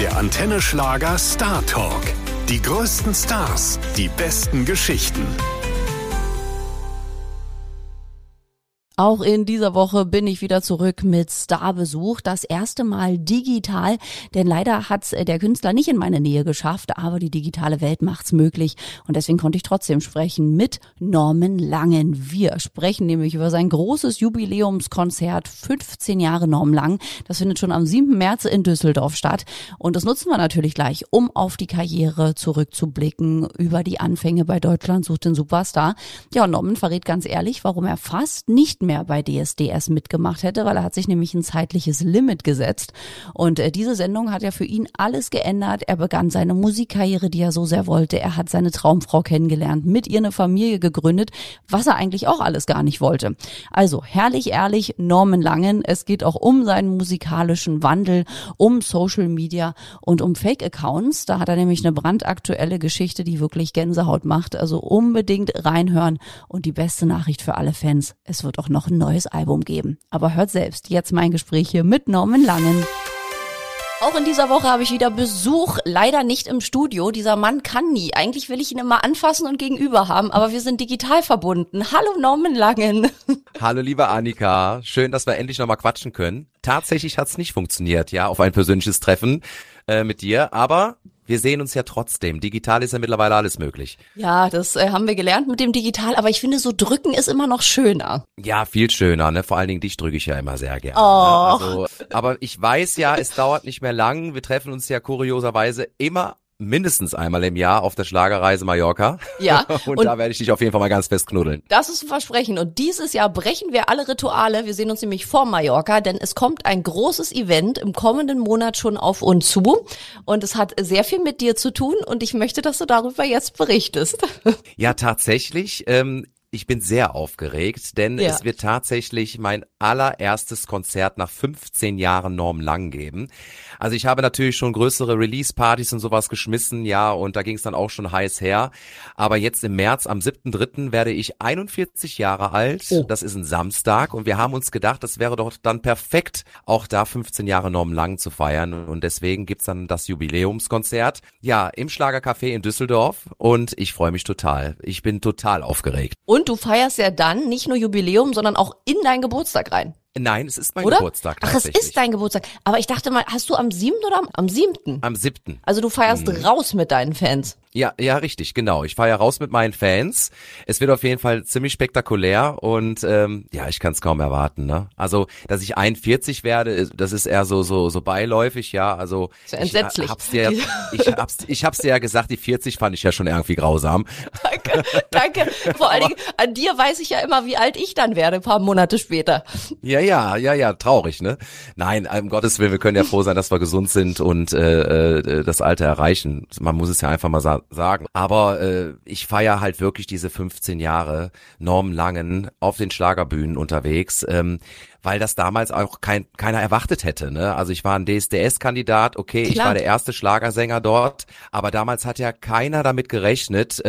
Der Antenne Schlager Star Talk. Die größten Stars, die besten Geschichten. Auch in dieser Woche bin ich wieder zurück mit Starbesuch. Das erste Mal digital, denn leider hat's der Künstler nicht in meine Nähe geschafft, aber die digitale Welt macht's möglich. Und deswegen konnte ich trotzdem sprechen mit Norman Langen. Wir sprechen nämlich über sein großes Jubiläumskonzert, 15 Jahre Norman Lang. Das findet schon am 7. März in Düsseldorf statt. Und das nutzen wir natürlich gleich, um auf die Karriere zurückzublicken, über die Anfänge bei Deutschland sucht den Superstar. Ja, und Norman verrät ganz ehrlich, warum er fast nicht mehr bei DSDS mitgemacht hätte, weil er hat sich nämlich ein zeitliches Limit gesetzt. Und diese Sendung hat ja für ihn alles geändert. Er begann seine Musikkarriere, die er so sehr wollte. Er hat seine Traumfrau kennengelernt, mit ihr eine Familie gegründet, was er eigentlich auch alles gar nicht wollte. Also herrlich ehrlich, Norman Langen. Es geht auch um seinen musikalischen Wandel, um Social Media und um Fake-Accounts. Da hat er nämlich eine brandaktuelle Geschichte, die wirklich Gänsehaut macht. Also unbedingt reinhören. Und die beste Nachricht für alle Fans, es wird auch noch ein neues Album geben. Aber hört selbst jetzt mein Gespräch hier mit Norman Langen. Auch in dieser Woche habe ich wieder Besuch, leider nicht im Studio. Dieser Mann kann nie. Eigentlich will ich ihn immer anfassen und gegenüber haben, aber wir sind digital verbunden. Hallo Norman Langen. Hallo liebe Annika, schön, dass wir endlich nochmal quatschen können. Tatsächlich hat es nicht funktioniert, ja, auf ein persönliches Treffen mit dir, aber wir sehen uns ja trotzdem. Digital ist ja mittlerweile alles möglich. Ja, das haben wir gelernt mit dem Digital, aber ich finde, so drücken ist immer noch schöner. Ja, viel schöner, ne? Vor allen Dingen dich drücke ich ja immer sehr gerne. Oh. Ne? Also, aber ich weiß ja, es dauert nicht mehr lang. Wir treffen uns ja kurioserweise immer mindestens einmal im Jahr auf der Schlagerreise Mallorca. Ja. Und da werde ich dich auf jeden Fall mal ganz fest knuddeln. Das ist ein Versprechen. Und dieses Jahr brechen wir alle Rituale. Wir sehen uns nämlich vor Mallorca, denn es kommt ein großes Event im kommenden Monat schon auf uns zu. Und es hat sehr viel mit dir zu tun. Und ich möchte, dass du darüber jetzt berichtest. Ja, tatsächlich. Ich bin sehr aufgeregt, denn es wird tatsächlich mein allererstes Konzert nach 15 Jahren Norman Lang geben. Also ich habe natürlich schon größere Release-Partys und sowas geschmissen, ja, und da ging es dann auch schon heiß her. Aber jetzt im März, am 7.3. werde ich 41 Jahre alt. Oh. Das ist ein Samstag und wir haben uns gedacht, das wäre doch dann perfekt, auch da 15 Jahre Norman Lang zu feiern. Und deswegen gibt's dann das Jubiläumskonzert, ja, im Schlagercafé in Düsseldorf und ich freue mich total. Ich bin total aufgeregt. Und du feierst ja dann nicht nur Jubiläum, sondern auch in deinen Geburtstag rein. Nein, es ist mein Oder? Geburtstag. Ach, es ist dein Geburtstag. Aber ich dachte mal, hast du am 7. oder am 7.? Am 7. Also du feierst raus mit deinen Fans. Ja, richtig, genau. Ich feiere raus mit meinen Fans. Es wird auf jeden Fall ziemlich spektakulär und ja, ich kann es kaum erwarten, ne? Also, dass ich 41 werde, das ist eher so beiläufig, ja. Also ist ja entsetzlich. Ich hab's dir ja gesagt, die 40 fand ich ja schon irgendwie grausam. Danke. Vor allen Dingen, an dir weiß ich ja immer, wie alt ich dann werde, ein paar Monate später. Ja, traurig, ne? Nein, um Gottes Willen, wir können ja froh sein, dass wir gesund sind und das Alter erreichen. Man muss es ja einfach mal sagen. Aber ich feiere halt wirklich diese 15 Jahre Norman Langen auf den Schlagerbühnen unterwegs, weil das damals auch keiner erwartet hätte, ne? Also ich war ein DSDS-Kandidat, okay, Klar. Ich war der erste Schlagersänger dort, aber damals hat ja keiner damit gerechnet,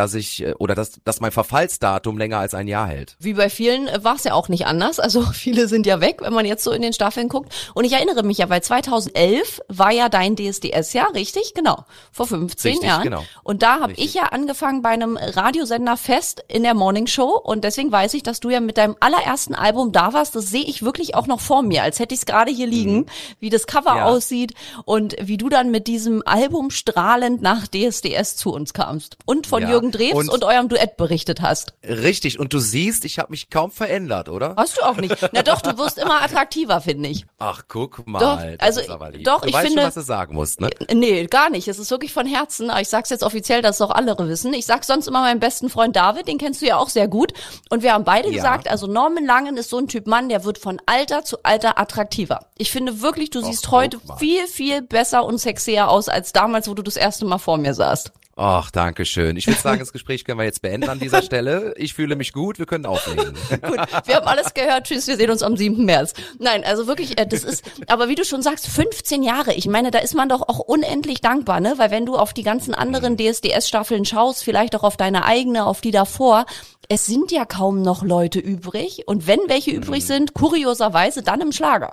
dass mein Verfallsdatum länger als ein Jahr hält. Wie bei vielen war es ja auch nicht anders, also viele sind ja weg, wenn man jetzt so in den Staffeln guckt. Und ich erinnere mich ja, weil 2011 war ja dein DSDS-Jahr, richtig? Genau, vor 15 Jahren. Genau. Und da habe ich ja angefangen bei einem Radiosender fest in der Morningshow und deswegen weiß ich, dass du ja mit deinem allerersten Album da warst. Das sehe ich wirklich auch noch vor mir, als hätte ich es gerade hier liegen, wie das Cover aussieht und wie du dann mit diesem Album strahlend nach DSDS zu uns kamst und von Jürgen Drews und eurem Duett berichtet hast. Richtig, und du siehst, ich habe mich kaum verändert, oder? Hast du auch nicht. Na doch, du wirst immer attraktiver, finde ich. Ach, guck mal. Doch, also, doch, ich weißt finde, schon, was du sagen musst, ne? Nee, gar nicht. Es ist wirklich von Herzen. Aber ich sag's jetzt offiziell, dass es auch andere wissen. Ich sag's sonst immer meinem besten Freund David, den kennst du ja auch sehr gut. Und wir haben beide gesagt, also Norman Langen ist so ein Typ Mann, der wird von Alter zu Alter attraktiver. Ich finde wirklich, du siehst heute viel, viel besser und sexier aus als damals, wo du das erste Mal vor mir saßt. Ach, danke schön. Ich würde sagen, das Gespräch können wir jetzt beenden an dieser Stelle. Ich fühle mich gut, wir können auflegen. Gut, wir haben alles gehört. Tschüss, wir sehen uns am 7. März. Nein, also wirklich, das ist, aber wie du schon sagst, 15 Jahre. Ich meine, da ist man doch auch unendlich dankbar, ne? Weil wenn du auf die ganzen anderen DSDS-Staffeln schaust, vielleicht auch auf deine eigene, auf die davor, es sind ja kaum noch Leute übrig. Und wenn welche übrig sind, kurioserweise dann im Schlager.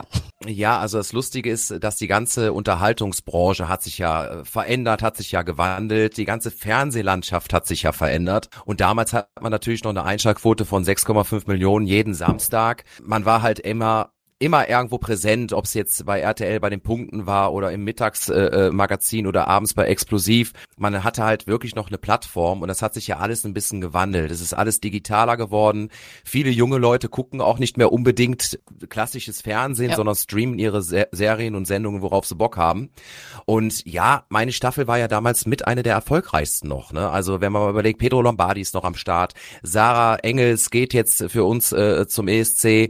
Ja, also das Lustige ist, dass die ganze Unterhaltungsbranche hat sich ja verändert, hat sich ja gewandelt, die ganze Fernsehlandschaft hat sich ja verändert und damals hat man natürlich noch eine Einschaltquote von 6,5 Millionen jeden Samstag. Man war halt immer irgendwo präsent, ob es jetzt bei RTL bei den Punkten war oder im Mittagsmagazin oder abends bei Explosiv. Man hatte halt wirklich noch eine Plattform und das hat sich ja alles ein bisschen gewandelt. Es ist alles digitaler geworden. Viele junge Leute gucken auch nicht mehr unbedingt klassisches Fernsehen, sondern streamen ihre Serien und Sendungen, worauf sie Bock haben. Und ja, meine Staffel war ja damals mit einer der erfolgreichsten noch, ne? Also wenn man mal überlegt, Pedro Lombardi ist noch am Start, Sarah Engels geht jetzt für uns zum ESC,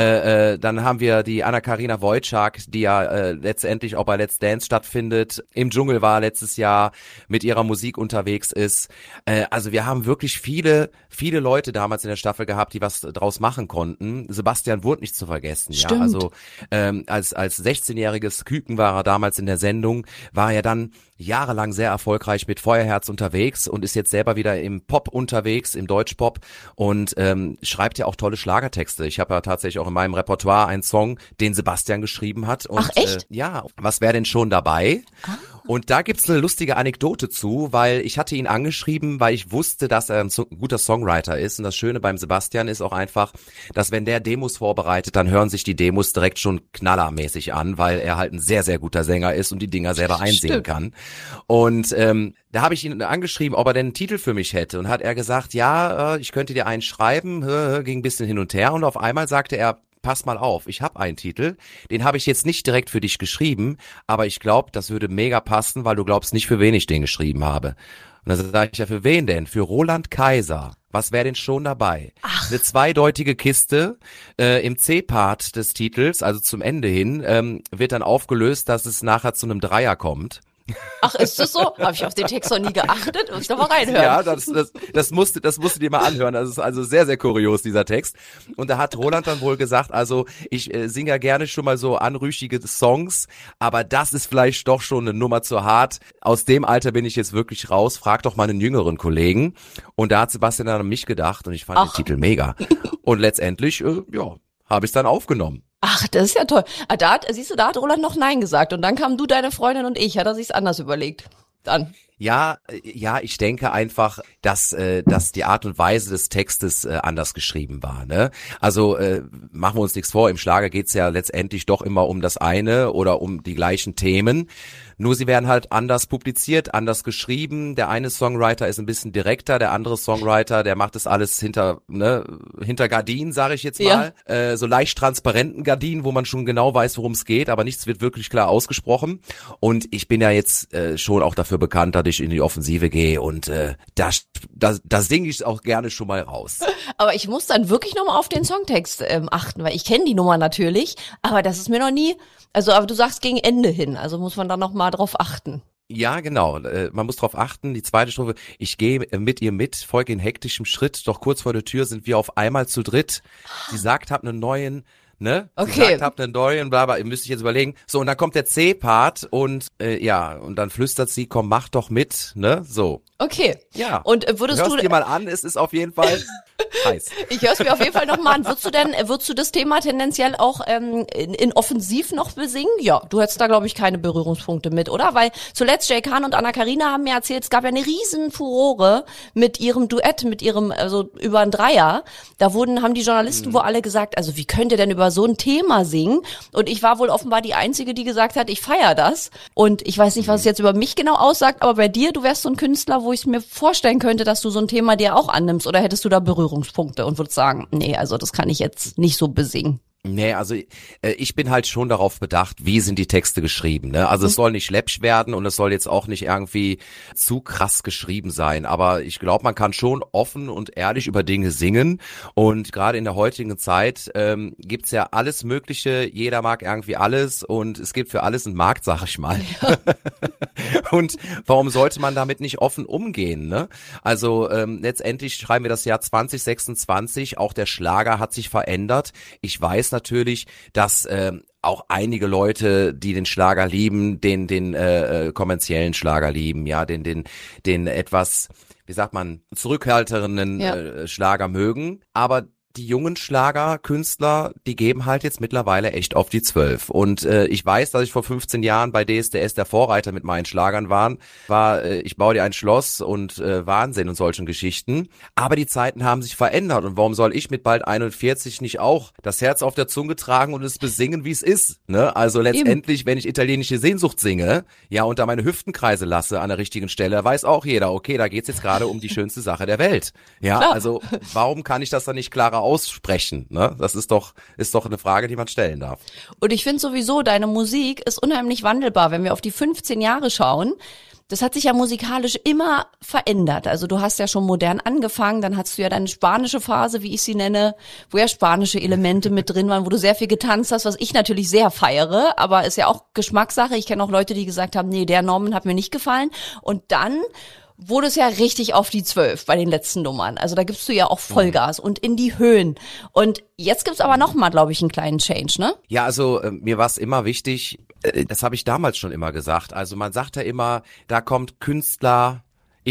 dann haben wir die Anna-Karina Wojcik, die ja letztendlich auch bei Let's Dance stattfindet, im Dschungel war letztes Jahr, mit ihrer Musik unterwegs ist. Also wir haben wirklich viele Leute damals in der Staffel gehabt, die was draus machen konnten. Sebastian Wurth nicht zu vergessen. Stimmt. Ja, also als 16-jähriges Küken war er damals in der Sendung, war er dann jahrelang sehr erfolgreich mit Feuerherz unterwegs und ist jetzt selber wieder im Pop unterwegs, im Deutschpop und schreibt ja auch tolle Schlagertexte. Ich habe ja tatsächlich auch in meinem Repertoire einen Song, den Sebastian geschrieben hat. Und, ach echt? Ja, was wäre denn schon dabei? Und da gibt's eine lustige Anekdote zu, weil ich hatte ihn angeschrieben, weil ich wusste, dass er ein guter Songwriter ist. Und das Schöne beim Sebastian ist auch einfach, dass wenn der Demos vorbereitet, dann hören sich die Demos direkt schon knallermäßig an, weil er halt ein sehr, sehr guter Sänger ist und die Dinger selber einsingen kann. Und da habe ich ihn angeschrieben, ob er denn einen Titel für mich hätte. Und hat er gesagt, ja, ich könnte dir einen schreiben, ging ein bisschen hin und her. Und auf einmal sagte er, pass mal auf, ich habe einen Titel, den habe ich jetzt nicht direkt für dich geschrieben, aber ich glaube, das würde mega passen, weil du glaubst nicht, für wen ich den geschrieben habe. Und dann sage ich, ja, für wen denn? Für Roland Kaiser. Was wäre denn schon dabei? Ach. Eine zweideutige Kiste im C-Part des Titels, also zum Ende hin, wird dann aufgelöst, dass es nachher zu einem Dreier kommt. Ach, ist das so? Habe ich auf den Text noch nie geachtet? Muss ich doch mal reinhören. Ja, das musst du dir mal anhören. Das ist also sehr, sehr kurios, dieser Text. Und da hat Roland dann wohl gesagt, also ich singe ja gerne schon mal so anrüchige Songs, aber das ist vielleicht doch schon eine Nummer zu hart. Aus dem Alter bin ich jetzt wirklich raus. Frag doch mal einen jüngeren Kollegen. Und da hat Sebastian dann an mich gedacht und ich fand den Titel mega. Und letztendlich, habe ich es dann aufgenommen. Ach, das ist ja toll. Siehst du, da hat Roland noch Nein gesagt. Und dann kamen du, deine Freundin und ich. Hat er sich's anders überlegt? Dann. Ja, ich denke einfach, dass die Art und Weise des Textes anders geschrieben war, ne? Also machen wir uns nichts vor, im Schlager geht's ja letztendlich doch immer um das eine oder um die gleichen Themen. Nur sie werden halt anders publiziert, anders geschrieben. Der eine Songwriter ist ein bisschen direkter, der andere Songwriter, der macht das alles hinter Gardinen, sage ich jetzt mal. Ja. So leicht transparenten Gardinen, wo man schon genau weiß, worum es geht, aber nichts wird wirklich klar ausgesprochen. Und ich bin ja jetzt schon auch dafür bekannt, dass ich in die Offensive gehe und da singe ich auch gerne schon mal raus. Aber ich muss dann wirklich nochmal auf den Songtext achten, weil ich kenne die Nummer natürlich, aber das ist mir noch nie, aber du sagst gegen Ende hin, also muss man da nochmal drauf achten. Ja, genau. Man muss drauf achten. Die zweite Strophe, ich gehe mit ihr mit, folge in hektischem Schritt, doch kurz vor der Tür sind wir auf einmal zu dritt. Sie sagt, hab einen neuen, ne? Okay. Sie sagt, hab einen neuen, bla bla, ihr müsst jetzt überlegen. So, und dann kommt der C-Part und und dann flüstert sie, komm, mach doch mit, ne? So. Okay. Ja. Und würdest Hörst du dir mal an, es ist auf jeden Fall heiß. Ich höre es mir auf jeden Fall nochmal an. Würdest du das Thema tendenziell auch in Offensiv noch besingen? Ja, du hättest da, glaube ich, keine Berührungspunkte mit, oder? Weil zuletzt Jay Khan und Anna-Karina haben mir erzählt, es gab ja eine riesen Furore mit ihrem Duett, also über ein Dreier. Da haben die Journalisten wohl alle gesagt, also wie könnt ihr denn über so ein Thema singen? Und ich war wohl offenbar die Einzige, die gesagt hat, ich feiere das. Und ich weiß nicht, was es jetzt über mich genau aussagt, aber bei dir, du wärst so ein Künstler, wo ich mir vorstellen könnte, dass du so ein Thema dir auch annimmst, oder hättest du da Berührungspunkte und würdest sagen, nee, also das kann ich jetzt nicht so besingen? Nee, also ich bin halt schon darauf bedacht, wie sind die Texte geschrieben, ne? Also es soll nicht läppsch werden und es soll jetzt auch nicht irgendwie zu krass geschrieben sein, aber ich glaube, man kann schon offen und ehrlich über Dinge singen und gerade in der heutigen Zeit gibt's ja alles Mögliche, jeder mag irgendwie alles und es gibt für alles einen Markt, sag ich mal. Ja. Und warum sollte man damit nicht offen umgehen, ne? Also letztendlich schreiben wir das Jahr 2026, auch der Schlager hat sich verändert. Ich weiß natürlich, dass auch einige Leute, die den Schlager lieben, den kommerziellen Schlager lieben, ja, den etwas, wie sagt man, zurückhaltenden Schlager mögen. Aber die jungen Schlagerkünstler, die geben halt jetzt mittlerweile echt auf die 12. Und ich weiß, dass ich vor 15 Jahren bei DSDS der Vorreiter mit meinen Schlagern war ich baue dir ein Schloss und Wahnsinn und solchen Geschichten. Aber die Zeiten haben sich verändert. Und warum soll ich mit bald 41 nicht auch das Herz auf der Zunge tragen und es besingen, wie es ist? Ne? Also letztendlich, wenn ich italienische Sehnsucht singe, ja, und da meine Hüften kreise lasse an der richtigen Stelle, weiß auch jeder, okay, da geht's jetzt gerade um die schönste Sache der Welt. Ja, klar. Also warum kann ich das dann nicht klarer aussprechen? Ne? Das ist doch eine Frage, die man stellen darf. Und ich finde sowieso, deine Musik ist unheimlich wandelbar, wenn wir auf die 15 Jahre schauen. Das hat sich ja musikalisch immer verändert. Also du hast ja schon modern angefangen, dann hattest du ja deine spanische Phase, wie ich sie nenne, wo ja spanische Elemente mit drin waren, wo du sehr viel getanzt hast, was ich natürlich sehr feiere, aber ist ja auch Geschmackssache. Ich kenne auch Leute, die gesagt haben, nee, der Norman hat mir nicht gefallen. Und dann wurde es ja richtig auf die 12 bei den letzten Nummern. Also da gibst du ja auch Vollgas und in die Höhen. Und jetzt gibt's aber noch mal, glaube ich, einen kleinen Change, ne? Ja, also mir war es immer wichtig, das habe ich damals schon immer gesagt. Also man sagt ja immer, da kommt Künstler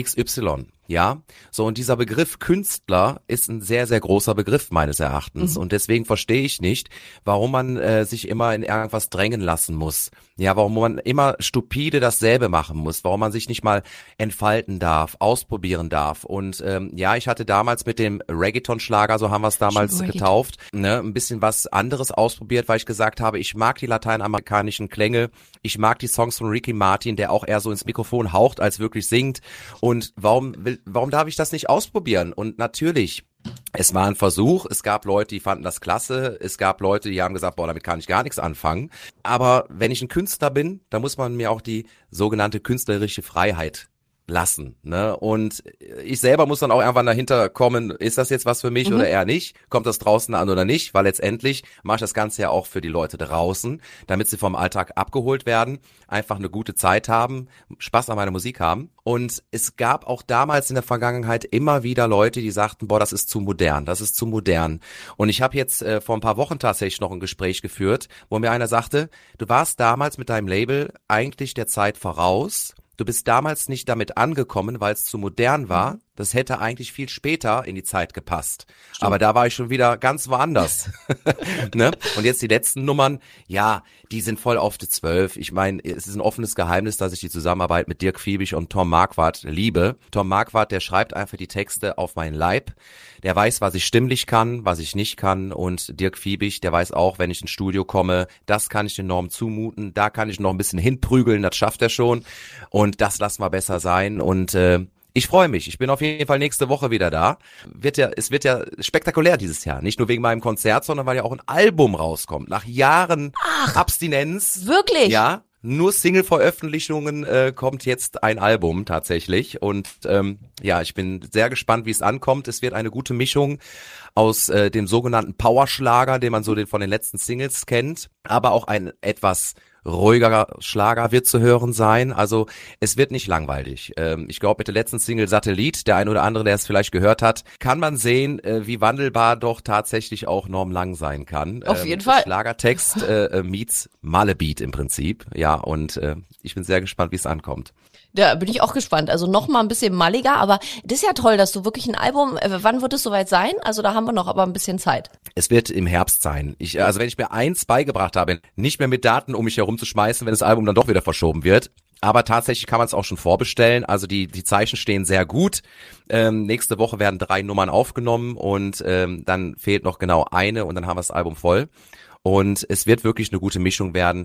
XY. Ja, so, und dieser Begriff Künstler ist ein sehr, sehr großer Begriff meines Erachtens. Und deswegen verstehe ich nicht, warum man sich immer in irgendwas drängen lassen muss. Ja, warum man immer stupide dasselbe machen muss, warum man sich nicht mal entfalten darf, ausprobieren darf. Und ja, ich hatte damals mit dem Reggaeton-Schlager, so haben wir es damals getauft, ne, ein bisschen was anderes ausprobiert, weil ich gesagt habe, ich mag die lateinamerikanischen Klänge, ich mag die Songs von Ricky Martin, der auch eher so ins Mikrofon haucht, als wirklich singt. Und warum darf ich das nicht ausprobieren? Und natürlich, es war ein Versuch, es gab Leute, die fanden das klasse, es gab Leute, die haben gesagt, boah, damit kann ich gar nichts anfangen. Aber wenn ich ein Künstler bin, dann muss man mir auch die sogenannte künstlerische Freiheit lassen, ne? Und ich selber muss dann auch irgendwann dahinter kommen, ist das jetzt was für mich oder eher nicht? Kommt das draußen an oder nicht? Weil letztendlich mache ich das Ganze ja auch für die Leute draußen, damit sie vom Alltag abgeholt werden, einfach eine gute Zeit haben, Spaß an meiner Musik haben. Und es gab auch damals in der Vergangenheit immer wieder Leute, die sagten, boah, das ist zu modern, das ist zu modern. Und ich habe jetzt vor ein paar Wochen tatsächlich noch ein Gespräch geführt, wo mir einer sagte, du warst damals mit deinem Label eigentlich der Zeit voraus. Du bist damals nicht damit angekommen, weil es zu modern war. Das hätte eigentlich viel später in die Zeit gepasst. Stimmt. Aber da war ich schon wieder ganz woanders. Ne? Und jetzt die letzten Nummern, ja, die sind voll auf die 12. Ich meine, es ist ein offenes Geheimnis, dass ich die Zusammenarbeit mit Dirk Fiebig und Tom Marquardt liebe. Tom Marquardt, der schreibt einfach die Texte auf meinen Leib. Der weiß, was ich stimmlich kann, was ich nicht kann. Und Dirk Fiebig, der weiß auch, wenn ich ins Studio komme, das kann ich den Norm zumuten. Da kann ich noch ein bisschen hinprügeln, das schafft er schon. Und das lassen wir besser sein. Und ich freue mich. Ich bin auf jeden Fall nächste Woche wieder da. Es wird ja spektakulär dieses Jahr. Nicht nur wegen meinem Konzert, sondern weil ja auch ein Album rauskommt. Nach Jahren Abstinenz. Wirklich? Ja. Nur Single-Veröffentlichungen kommt jetzt ein Album tatsächlich. Und ja, ich bin sehr gespannt, wie es ankommt. Es wird eine gute Mischung aus dem sogenannten Powerschlager, den man so von den letzten Singles kennt, aber auch ein etwas ruhigerer Schlager wird zu hören sein. Also es wird nicht langweilig. Ich glaube, mit der letzten Single Satellit, der ein oder andere, der es vielleicht gehört hat, kann man sehen, wie wandelbar doch tatsächlich auch Norm Lang sein kann. Auf jeden Fall. Schlagertext meets Malebeat im Prinzip. Ja, und ich bin sehr gespannt, wie es ankommt. Da bin ich auch gespannt. Also noch mal ein bisschen malliger, aber das ist ja toll, dass du wirklich ein Album, wann wird es soweit sein? Also da haben wir noch aber ein bisschen Zeit. Es wird im Herbst sein. Also wenn ich mir eins beigebracht habe, nicht mehr mit Daten um mich herum zu schmeißen, wenn das Album dann doch wieder verschoben wird. Aber tatsächlich kann man es auch schon vorbestellen. Also die Zeichen stehen sehr gut. Nächste Woche werden 3 Nummern aufgenommen und dann fehlt noch genau eine und dann haben wir das Album voll. Und es wird wirklich eine gute Mischung werden.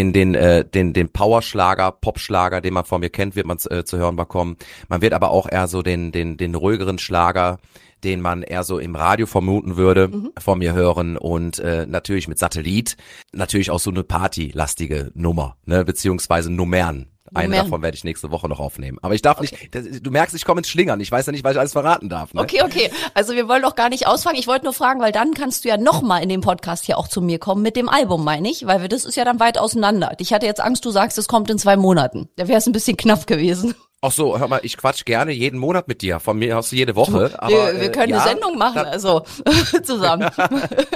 Den Powerschlager, Popschlager, den man von mir kennt, wird man zu hören bekommen. Man wird aber auch eher so den ruhigeren Schlager, den man eher so im Radio vermuten würde, von mir hören. Und natürlich mit Satellit, natürlich auch so eine partylastige Nummer, ne, beziehungsweise Nummern. Eine davon werde ich nächste Woche noch aufnehmen. Aber ich darf nicht, du merkst, ich komme ins Schlingern. Ich weiß ja nicht, was ich alles verraten darf. Ne? Okay. Also wir wollen doch gar nicht ausfangen. Ich wollte nur fragen, weil dann kannst du ja nochmal in dem Podcast hier auch zu mir kommen mit dem Album, meine ich. Weil das ist ja dann weit auseinander. Ich hatte jetzt Angst, du sagst, es kommt in 2 Monaten. Da wäre es ein bisschen knapp gewesen. Ach so, hör mal, ich quatsch gerne jeden Monat mit dir. Von mir aus jede Woche. Aber wir können eine Sendung machen, also zusammen.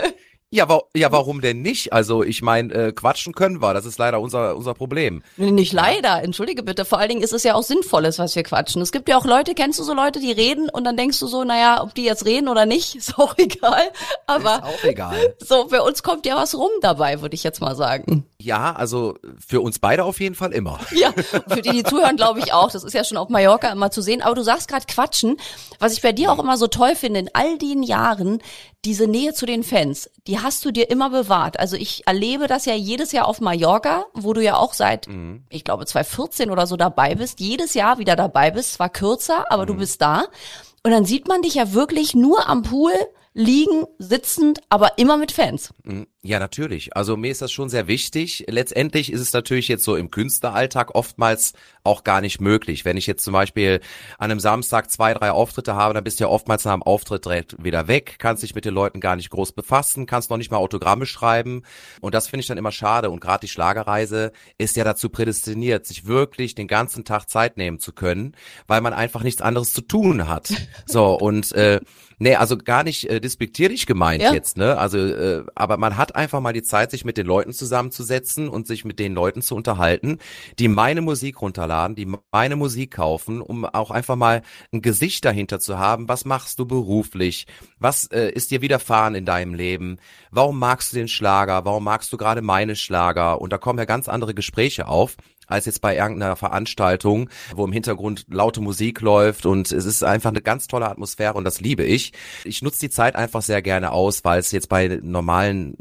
Ja, warum denn nicht? Also ich meine, quatschen können wir, das ist leider unser Problem. Nicht leider, entschuldige bitte. Vor allen Dingen ist es ja auch Sinnvolles, was wir quatschen. Es gibt ja auch Leute, kennst du so Leute, die reden und dann denkst du so, naja, ob die jetzt reden oder nicht, ist auch egal. Aber ist auch egal. So, für uns kommt ja was rum dabei, würde ich jetzt mal sagen. Ja, also für uns beide auf jeden Fall immer. Ja, für die zuhören, glaube ich auch. Das ist ja schon auf Mallorca immer zu sehen. Aber du sagst gerade quatschen. Was ich bei dir auch immer so toll finde, in all den Jahren, diese Nähe zu den Fans, die hast du dir immer bewahrt. Also ich erlebe das ja jedes Jahr auf Mallorca, wo du ja auch seit, ich glaube 2014 oder so dabei bist, jedes Jahr wieder dabei bist, zwar kürzer, aber du bist da. Und dann sieht man dich ja wirklich nur am Pool liegen, sitzend, aber immer mit Fans. Ja, natürlich. Also mir ist das schon sehr wichtig. Letztendlich ist es natürlich jetzt so im Künstleralltag oftmals auch gar nicht möglich. Wenn ich jetzt zum Beispiel an einem Samstag 2, 3 Auftritte habe, dann bist du ja oftmals nach dem Auftritt direkt wieder weg, kannst dich mit den Leuten gar nicht groß befassen, kannst noch nicht mal Autogramme schreiben. Und das finde ich dann immer schade. Und gerade die Schlagerreise ist ja dazu prädestiniert, sich wirklich den ganzen Tag Zeit nehmen zu können, weil man einfach nichts anderes zu tun hat. So, und nee, also gar nicht despektierlich gemeint jetzt, ne? Also, aber man hat einfach mal die Zeit, sich mit den Leuten zusammenzusetzen und sich mit den Leuten zu unterhalten, die meine Musik runterladen, die meine Musik kaufen, um auch einfach mal ein Gesicht dahinter zu haben. Was machst du beruflich? Was ist dir widerfahren in deinem Leben? Warum magst du den Schlager? Warum magst du gerade meine Schlager? Und da kommen ja ganz andere Gespräche auf, als jetzt bei irgendeiner Veranstaltung, wo im Hintergrund laute Musik läuft und es ist einfach eine ganz tolle Atmosphäre und das liebe ich. Ich nutze die Zeit einfach sehr gerne aus, weil es jetzt im normalen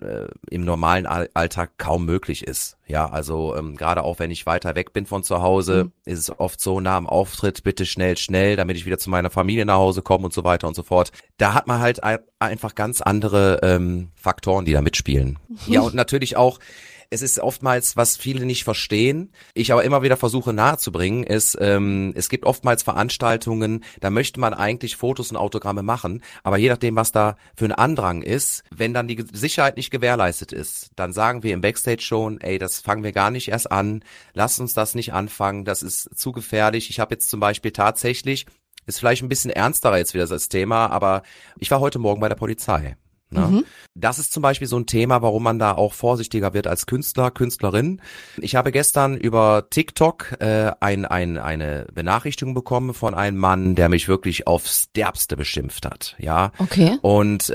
Alltag kaum möglich ist. Ja, also gerade auch wenn ich weiter weg bin von zu Hause, ist es oft so, nach dem Auftritt bitte schnell, damit ich wieder zu meiner Familie nach Hause komme und so weiter und so fort. Da hat man halt einfach ganz andere Faktoren, die da mitspielen. Ja, und natürlich auch, es ist oftmals, was viele nicht verstehen, ich aber immer wieder versuche nahezubringen, ist, es gibt oftmals Veranstaltungen, da möchte man eigentlich Fotos und Autogramme machen, aber je nachdem, was da für ein Andrang ist, wenn dann die Sicherheit nicht gewährleistet ist, dann sagen wir im Backstage schon, ey, das fangen wir gar nicht erst an, lasst uns das nicht anfangen, das ist zu gefährlich. Ich habe jetzt zum Beispiel tatsächlich, ist vielleicht ein bisschen ernsterer jetzt wieder das Thema, aber ich war heute Morgen bei der Polizei. Ne? Das ist zum Beispiel so ein Thema, warum man da auch vorsichtiger wird als Künstler, Künstlerin. Ich habe gestern über TikTok eine Benachrichtigung bekommen von einem Mann, der mich wirklich aufs Derbste beschimpft hat. Ja. Okay. Und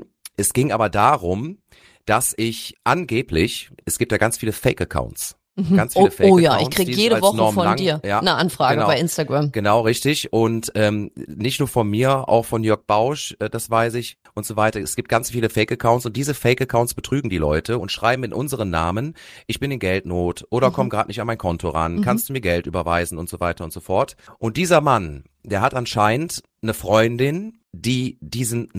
es ging aber darum, dass ich angeblich, es gibt ja ganz viele Fake-Accounts. Ganz viele Fake-Accounts. Oh ja, ich krieg jede Woche von dir eine Anfrage bei Instagram. Genau, richtig. Und nicht nur von mir, auch von Jörg Bausch, das weiß ich und so weiter. Es gibt ganz viele Fake-Accounts und diese Fake-Accounts betrügen die Leute und schreiben in unseren Namen, ich bin in Geldnot oder komm gerade nicht an mein Konto ran, kannst du mir Geld überweisen und so weiter und so fort. Und dieser Mann, der hat anscheinend eine Freundin, die diesen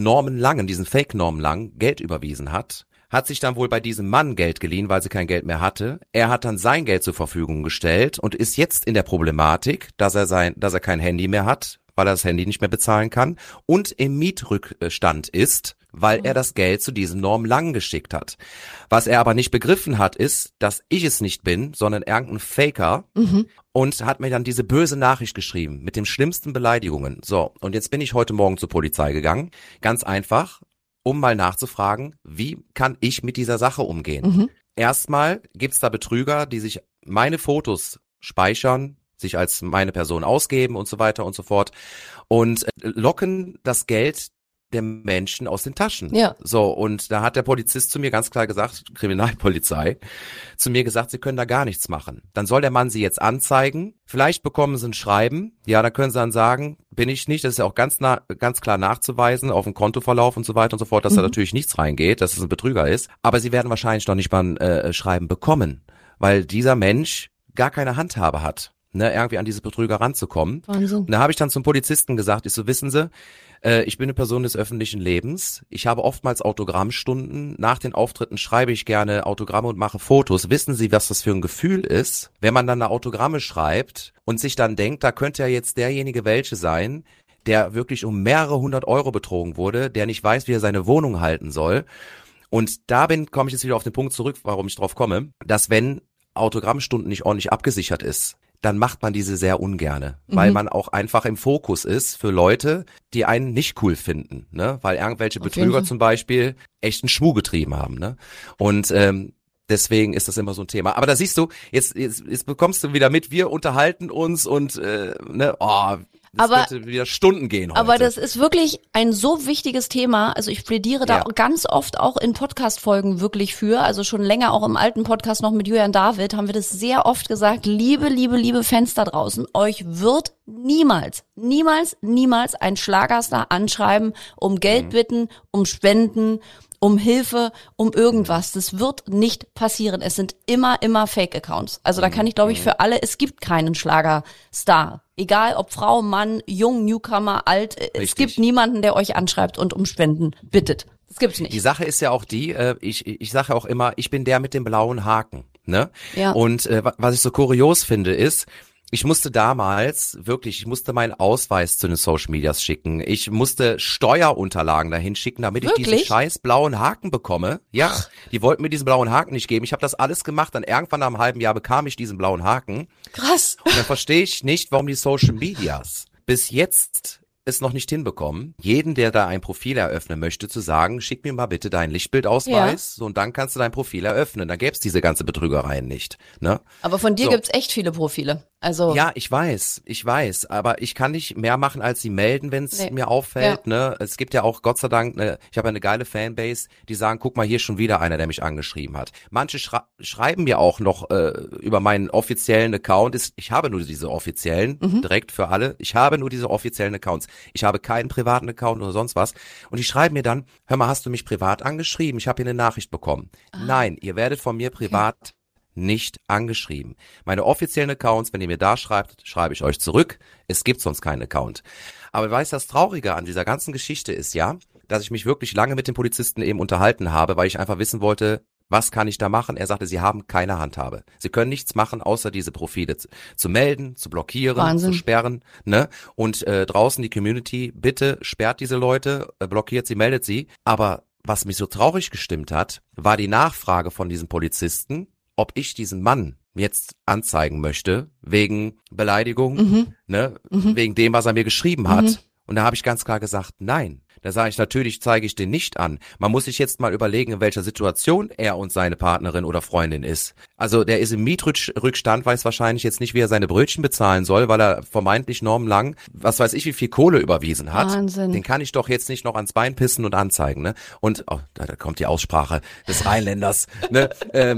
Fake Norman Lang Geld überwiesen hat sich dann wohl bei diesem Mann Geld geliehen, weil sie kein Geld mehr hatte. Er hat dann sein Geld zur Verfügung gestellt und ist jetzt in der Problematik, dass er kein Handy mehr hat, weil er das Handy nicht mehr bezahlen kann und im Mietrückstand ist, weil er das Geld zu diesem Norm Lang geschickt hat. Was er aber nicht begriffen hat, ist, dass ich es nicht bin, sondern irgendein Faker und hat mir dann diese böse Nachricht geschrieben mit den schlimmsten Beleidigungen. So, und jetzt bin ich heute Morgen zur Polizei gegangen. Ganz einfach, um mal nachzufragen, wie kann ich mit dieser Sache umgehen? Erstmal gibt's da Betrüger, die sich meine Fotos speichern, sich als meine Person ausgeben und so weiter und so fort und locken das Geld der Menschen aus den Taschen. Ja. So, und da hat der Polizist zu mir ganz klar gesagt, Kriminalpolizei, zu mir gesagt, sie können da gar nichts machen. Dann soll der Mann sie jetzt anzeigen, vielleicht bekommen sie ein Schreiben, ja, dann können sie dann sagen, bin ich nicht, das ist ja auch ganz klar nachzuweisen auf dem Kontoverlauf und so weiter und so fort, dass da natürlich nichts reingeht, dass es ein Betrüger ist, aber sie werden wahrscheinlich noch nicht mal ein Schreiben bekommen, weil dieser Mensch gar keine Handhabe hat, ne, irgendwie an diese Betrüger ranzukommen. Wahnsinn. Und da habe ich dann zum Polizisten gesagt, ich so, wissen Sie, ich bin eine Person des öffentlichen Lebens. Ich habe oftmals Autogrammstunden. Nach den Auftritten schreibe ich gerne Autogramme und mache Fotos. Wissen Sie, was das für ein Gefühl ist, wenn man dann eine Autogramme schreibt und sich dann denkt, da könnte ja jetzt derjenige welche sein, der wirklich um mehrere 100 Euro betrogen wurde, der nicht weiß, wie er seine Wohnung halten soll. Und da komme ich jetzt wieder auf den Punkt zurück, warum ich drauf komme, dass wenn Autogrammstunden nicht ordentlich abgesichert ist, dann macht man diese sehr ungerne, weil man auch einfach im Fokus ist für Leute, die einen nicht cool finden, ne? Weil irgendwelche Betrüger zum Beispiel echt einen Schmuh getrieben haben, ne? Und deswegen ist das immer so ein Thema. Aber da siehst du, jetzt bekommst du wieder mit, wir unterhalten uns und das könnte wieder Stunden gehen heute. Aber das ist wirklich ein so wichtiges Thema. Also ich plädiere da ganz oft auch in Podcast-Folgen wirklich für. Also schon länger auch im alten Podcast noch mit Julian David haben wir das sehr oft gesagt. Liebe Fans da draußen, euch wird niemals ein Schlagerstar anschreiben, um Geld bitten, um Spenden, um Hilfe, um irgendwas. Das wird nicht passieren. Es sind immer Fake-Accounts. Also da kann ich, glaube ich, für alle, es gibt keinen Schlagerstar. Egal ob Frau, Mann, jung, Newcomer, alt, es gibt niemanden, der euch anschreibt und um Spenden bittet. Das gibt's nicht. Die Sache ist ja auch die, ich sage auch immer, ich bin der mit dem blauen Haken, ne? Ja. Und was ich so kurios finde ist, ich musste damals wirklich, ich musste meinen Ausweis zu den Social Medias schicken. Ich musste Steuerunterlagen dahin schicken, damit ich diesen scheiß blauen Haken bekomme. Ja, die wollten mir diesen blauen Haken nicht geben. Ich habe das alles gemacht, dann irgendwann nach einem halben Jahr bekam ich diesen blauen Haken. Krass. Und dann verstehe ich nicht, warum die Social Medias bis jetzt es noch nicht hinbekommen, jeden, der da ein Profil eröffnen möchte, zu sagen, schick mir mal bitte deinen Lichtbildausweis, so, und dann kannst du dein Profil eröffnen. Dann gäb's diese ganze Betrügereien nicht, ne? Aber von dir gibt's echt viele Profile. Also ja, ich weiß, aber ich kann nicht mehr machen, als sie melden, wenn es mir auffällt, ne? Es gibt ja auch, Gott sei Dank, ich habe eine geile Fanbase, die sagen, guck mal, hier ist schon wieder einer, der mich angeschrieben hat. Manche schreiben mir auch noch über meinen offiziellen Account, ich habe nur diese offiziellen, direkt für alle, ich habe nur diese offiziellen Accounts. Ich habe keinen privaten Account oder sonst was. Und die schreiben mir dann, hör mal, hast du mich privat angeschrieben? Ich habe hier eine Nachricht bekommen. Nein, ihr werdet von mir privat nicht angeschrieben. Meine offiziellen Accounts, wenn ihr mir da schreibt, schreibe ich euch zurück. Es gibt sonst keinen Account. Aber weißt du, das Traurige an dieser ganzen Geschichte ist ja, dass ich mich wirklich lange mit dem Polizisten eben unterhalten habe, weil ich einfach wissen wollte, was kann ich da machen? Er sagte, sie haben keine Handhabe. Sie können nichts machen, außer diese Profile zu melden, zu blockieren, Wahnsinn. zu sperren, ne? Und draußen die Community, bitte sperrt diese Leute, blockiert sie, meldet sie. Aber was mich so traurig gestimmt hat, war die Nachfrage von diesem Polizisten, ob ich diesen Mann jetzt anzeigen möchte, wegen Beleidigung, ne? Wegen dem, was er mir geschrieben hat. Und da habe ich ganz klar gesagt, nein. Da sage ich, natürlich zeige ich den nicht an. Man muss sich jetzt mal überlegen, in welcher Situation er und seine Partnerin oder Freundin ist. Also der ist im Mietrückstand, weiß wahrscheinlich jetzt nicht, wie er seine Brötchen bezahlen soll, weil er vermeintlich normenlang, was weiß ich, wie viel Kohle überwiesen hat. Wahnsinn. Den kann ich doch jetzt nicht noch ans Bein pissen und anzeigen, ne? Und, da kommt die Aussprache des Rheinländers, ne?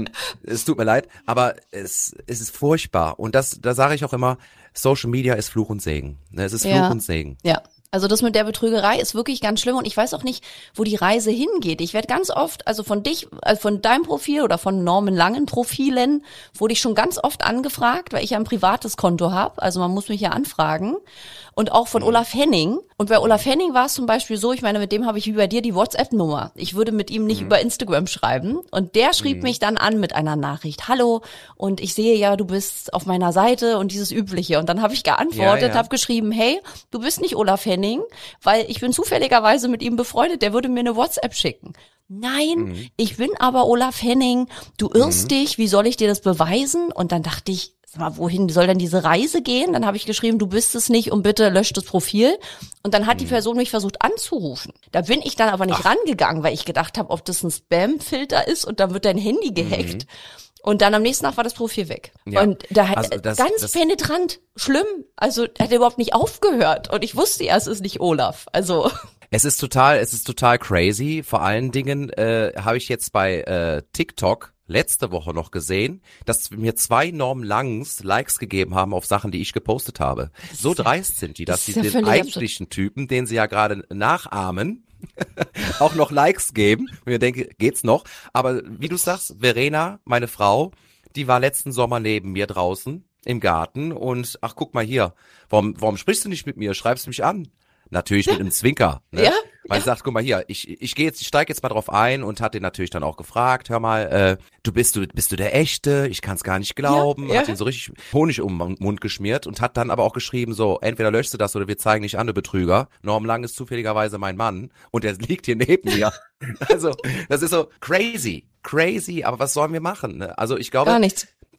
Es tut mir leid, aber es ist furchtbar. Und da sage ich auch immer, Social Media ist Fluch und Segen. Ne? Es ist Fluch und Segen. Ja. Also das mit der Betrügerei ist wirklich ganz schlimm und ich weiß auch nicht, wo die Reise hingeht. Ich werde ganz oft, also von deinem Profil oder von Norman Langen Profilen, wurde ich schon ganz oft angefragt, weil ich ja ein privates Konto habe. Also man muss mich ja anfragen. Und auch von Olaf Henning. Und bei Olaf Henning war es zum Beispiel so, ich meine, mit dem habe ich wie bei dir die WhatsApp-Nummer. Ich würde mit ihm nicht über Instagram schreiben. Und der schrieb mich dann an mit einer Nachricht. Hallo, und ich sehe ja, du bist auf meiner Seite und dieses Übliche. Und dann habe ich geantwortet, habe geschrieben, hey, du bist nicht Olaf Henning, weil ich bin zufälligerweise mit ihm befreundet, der würde mir eine WhatsApp schicken. Nein, ich bin aber Olaf Henning, du irrst dich, wie soll ich dir das beweisen? Und dann dachte ich, sag mal, wohin soll denn diese Reise gehen? Dann habe ich geschrieben, du bist es nicht und bitte löscht das Profil. Und dann hat die Person mich versucht anzurufen. Da bin ich dann aber nicht rangegangen, weil ich gedacht habe, ob das ein Spam-Filter ist und dann wird dein Handy gehackt. Und dann am nächsten Tag war das Profil weg. Ja. Und da hat ganz penetrant, schlimm. Also hat er überhaupt nicht aufgehört. Und ich wusste ja, es ist nicht Olaf. Also Es ist total crazy. Vor allen Dingen habe ich jetzt bei TikTok letzte Woche noch gesehen, dass mir 2 Norm Langs Likes gegeben haben auf Sachen, die ich gepostet habe. So dreist sind die, dass sie den eigentlichen Typen, den sie ja gerade nachahmen, auch noch Likes geben. Und ich denke, geht's noch? Aber wie du sagst, Verena, meine Frau, die war letzten Sommer neben mir draußen im Garten und ach, guck mal hier, warum sprichst du nicht mit mir? Schreibst mich an? Natürlich mit einem Zwinker, ne? Ja, weil ich sag, guck mal hier, ich steige jetzt mal drauf ein und hat den natürlich dann auch gefragt, hör mal, bist du der Echte? Ich kann's gar nicht glauben. Hat ihn so richtig Honig um den Mund geschmiert und hat dann aber auch geschrieben, so, entweder löschst du das oder wir zeigen dich an, du Betrüger. Norm Lang ist zufälligerweise mein Mann und der liegt hier neben mir. Also, das ist so crazy, aber was sollen wir machen? Ne? Also ich glaube, gar nichts.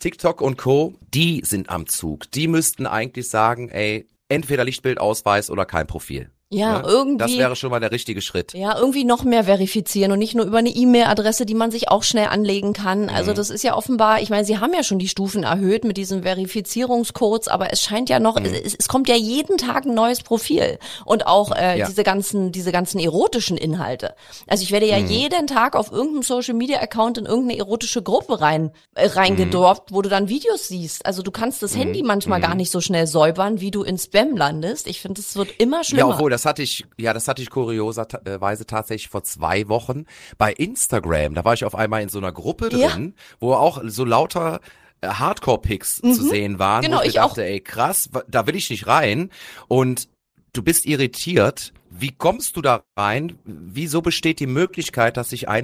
TikTok und Co., die sind am Zug. Die müssten eigentlich sagen, ey, entweder Lichtbildausweis oder kein Profil. Ja, irgendwie. Das wäre schon mal der richtige Schritt. Ja, irgendwie noch mehr verifizieren und nicht nur über eine E-Mail-Adresse, die man sich auch schnell anlegen kann. Also das ist ja offenbar, ich meine, sie haben ja schon die Stufen erhöht mit diesen Verifizierungscodes, aber es scheint ja noch, es kommt ja jeden Tag ein neues Profil und auch diese ganzen erotischen Inhalte. Also ich werde ja jeden Tag auf irgendeinem Social-Media-Account in irgendeine erotische Gruppe reingedorpt, wo du dann Videos siehst. Also du kannst das Handy manchmal gar nicht so schnell säubern, wie du in Spam landest. Ich finde, es wird immer schlimmer. Ja, obwohl, das hatte ich kurioserweise tatsächlich vor 2 Wochen bei Instagram. Da war ich auf einmal in so einer Gruppe drin, wo auch so lauter Hardcore-Pics zu sehen waren. Genau, wo ich dachte, auch. ey krass, da will ich nicht rein. Und du bist irritiert. Wie kommst du da rein? Wieso besteht die Möglichkeit, dass sich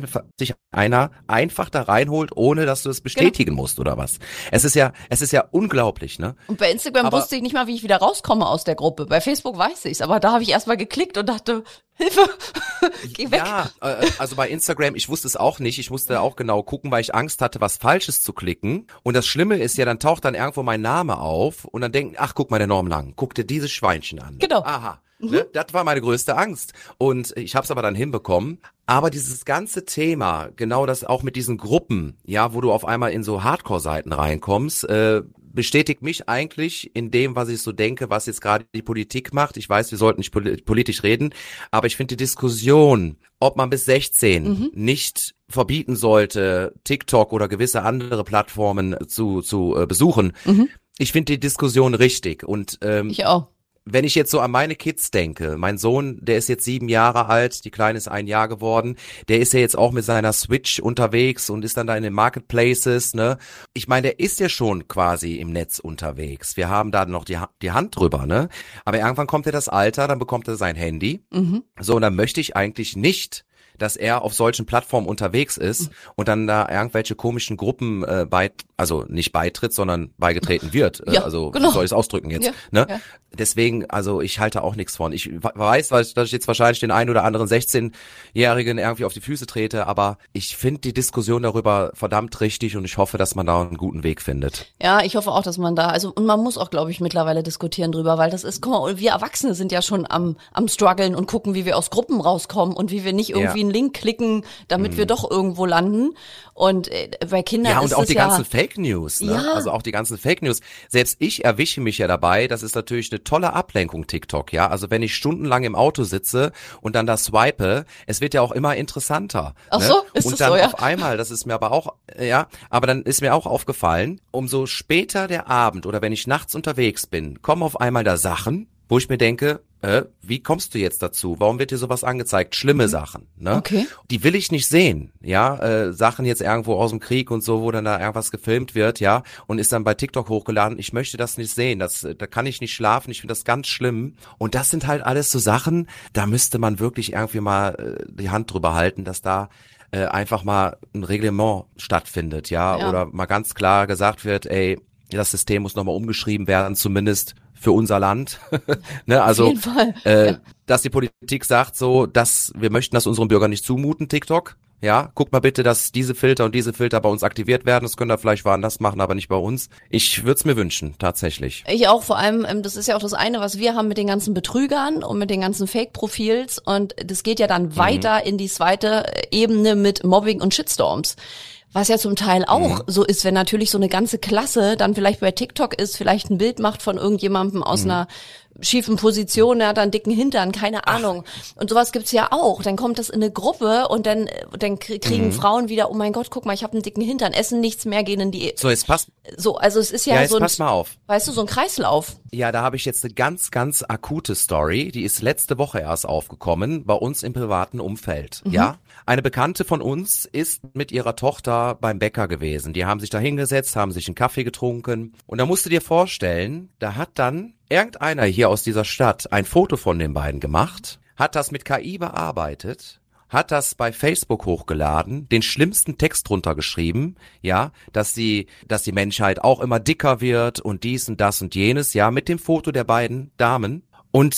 einer einfach da reinholt, ohne dass du es bestätigen musst oder was? Es ist ja unglaublich, ne? Und bei Instagram wusste ich nicht mal, wie ich wieder rauskomme aus der Gruppe. Bei Facebook weiß ich's, aber da habe ich erstmal geklickt und dachte, Hilfe, geh weg. Ja, also bei Instagram, ich wusste es auch nicht. Ich musste auch genau gucken, weil ich Angst hatte, was Falsches zu klicken. Und das Schlimme ist ja, dann taucht dann irgendwo mein Name auf und dann denken, ach, guck mal, der Norm Lang, guck dir dieses Schweinchen an. Genau. Aha. Ne? Das war meine größte Angst. Und ich habe es aber dann hinbekommen. Aber dieses ganze Thema, genau das auch mit diesen Gruppen, ja, wo du auf einmal in so Hardcore-Seiten reinkommst, bestätigt mich eigentlich in dem, was ich so denke, was jetzt gerade die Politik macht. Ich weiß, wir sollten nicht politisch reden, aber ich finde die Diskussion, ob man bis 16 nicht verbieten sollte, TikTok oder gewisse andere Plattformen zu besuchen. Ich finde die Diskussion richtig. Und ich auch. Wenn ich jetzt so an meine Kids denke, mein Sohn, der ist jetzt 7 Jahre alt, die Kleine ist 1 Jahr geworden, der ist ja jetzt auch mit seiner Switch unterwegs und ist dann da in den Marketplaces, ne? Ich meine, der ist ja schon quasi im Netz unterwegs. Wir haben da noch die Hand drüber, ne? Aber irgendwann kommt er das Alter, dann bekommt er sein Handy. So, und dann möchte ich eigentlich nicht, dass er auf solchen Plattformen unterwegs ist und dann da irgendwelche komischen Gruppen also nicht beitritt, sondern beigetreten wird. Ja, also genau. wie soll ich es ausdrücken jetzt? Ja, ne? ja. Deswegen, also ich halte auch nichts von. Ich weiß, dass ich jetzt wahrscheinlich den einen oder anderen 16-Jährigen irgendwie auf die Füße trete, aber ich finde die Diskussion darüber verdammt richtig und ich hoffe, dass man da einen guten Weg findet. Ja, ich hoffe auch, dass man da, und man muss auch, glaube ich, mittlerweile diskutieren drüber, weil das ist, guck mal, wir Erwachsene sind ja schon am struggeln und gucken, wie wir aus Gruppen rauskommen und wie wir nicht irgendwie einen Link klicken, damit wir doch irgendwo landen. Und bei Kindern ja, ist und auch es die ganzen Fake News, ne? Ja. Also auch die ganzen Fake News. Selbst ich erwische mich ja dabei, das ist natürlich eine tolle Ablenkung, TikTok, ja. Also wenn ich stundenlang im Auto sitze und dann da swipe, es wird ja auch immer interessanter. Ach ne? so, ist und das dann so, ja? auf einmal, das ist mir aber auch, aber dann ist mir auch aufgefallen, umso später der Abend oder wenn ich nachts unterwegs bin, kommen auf einmal da Sachen, wo ich mir denke, wie kommst du jetzt dazu? Warum wird dir sowas angezeigt? Schlimme Sachen, ne? Okay. Die will ich nicht sehen, ja? Sachen jetzt irgendwo aus dem Krieg und so, wo dann da irgendwas gefilmt wird, ja? Und ist dann bei TikTok hochgeladen. Ich möchte das nicht sehen. Da kann ich nicht schlafen. Ich finde das ganz schlimm. Und das sind halt alles so Sachen, da müsste man wirklich irgendwie mal die Hand drüber halten, dass da einfach mal ein Reglement stattfindet, ja? Oder mal ganz klar gesagt wird, ey, das System muss nochmal umgeschrieben werden, zumindest für unser Land. Ne, also, auf jeden Fall. dass die Politik sagt so, dass wir möchten das unseren Bürgern nicht zumuten, TikTok. Ja, guckt mal bitte, dass diese Filter und diese Filter bei uns aktiviert werden. Das könnt ihr vielleicht woanders machen, aber nicht bei uns. Ich würde es mir wünschen, tatsächlich. Ich auch, vor allem, das ist ja auch das eine, was wir haben mit den ganzen Betrügern und mit den ganzen Fake-Profils. Und das geht ja dann weiter in die zweite Ebene mit Mobbing und Shitstorms. Was ja zum Teil auch so ist, wenn natürlich so eine ganze Klasse dann vielleicht bei TikTok ist, vielleicht ein Bild macht von irgendjemandem aus einer schiefen Position, der hat einen dicken Hintern, keine Ahnung. Und sowas gibt's ja auch. Dann kommt das in eine Gruppe und dann kriegen Frauen wieder, oh mein Gott, guck mal, ich habe einen dicken Hintern, essen nichts mehr, gehen in die... So, jetzt passt. So, also es ist ja jetzt so ein... pass mal auf. Weißt du, so ein Kreislauf. Ja, da habe ich jetzt eine ganz, ganz akute Story. Die ist letzte Woche erst aufgekommen, bei uns im privaten Umfeld. Ja, eine Bekannte von uns ist mit ihrer Tochter beim Bäcker gewesen. Die haben sich da hingesetzt, haben sich einen Kaffee getrunken. Und da musst du dir vorstellen, da hat dann irgendeiner hier aus dieser Stadt ein Foto von den beiden gemacht, hat das mit KI bearbeitet, hat das bei Facebook hochgeladen, den schlimmsten Text drunter geschrieben, ja, dass die Menschheit auch immer dicker wird und dies und das und jenes, ja, mit dem Foto der beiden Damen. Und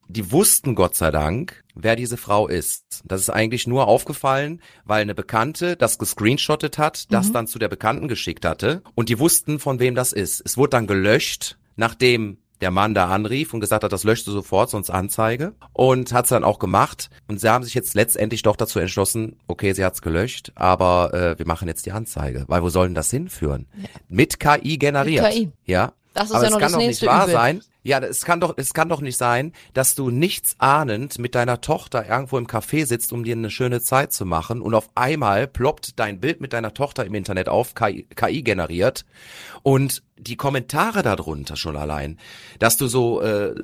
die wussten Gott sei Dank, wer diese Frau ist. Das ist eigentlich nur aufgefallen, weil eine Bekannte das gescreenshottet hat, das dann zu der Bekannten geschickt hatte und die wussten, von wem das ist. Es wurde dann gelöscht, nachdem der Mann da anrief und gesagt hat, das löscht du sofort, sonst Anzeige. Und hat es dann auch gemacht. Und sie haben sich jetzt letztendlich doch dazu entschlossen, okay, sie hat es gelöscht, aber wir machen jetzt die Anzeige. Weil wo soll denn das hinführen? Ja. Mit KI generiert. Mit KI. Ja. Das ist aber ja noch das nächste Übel. Es kann doch nicht wahr sein. Ja, es kann doch nicht sein, dass du nichts ahnend mit deiner Tochter irgendwo im Café sitzt, um dir eine schöne Zeit zu machen und auf einmal ploppt dein Bild mit deiner Tochter im Internet auf, KI generiert und die Kommentare darunter schon allein, dass du so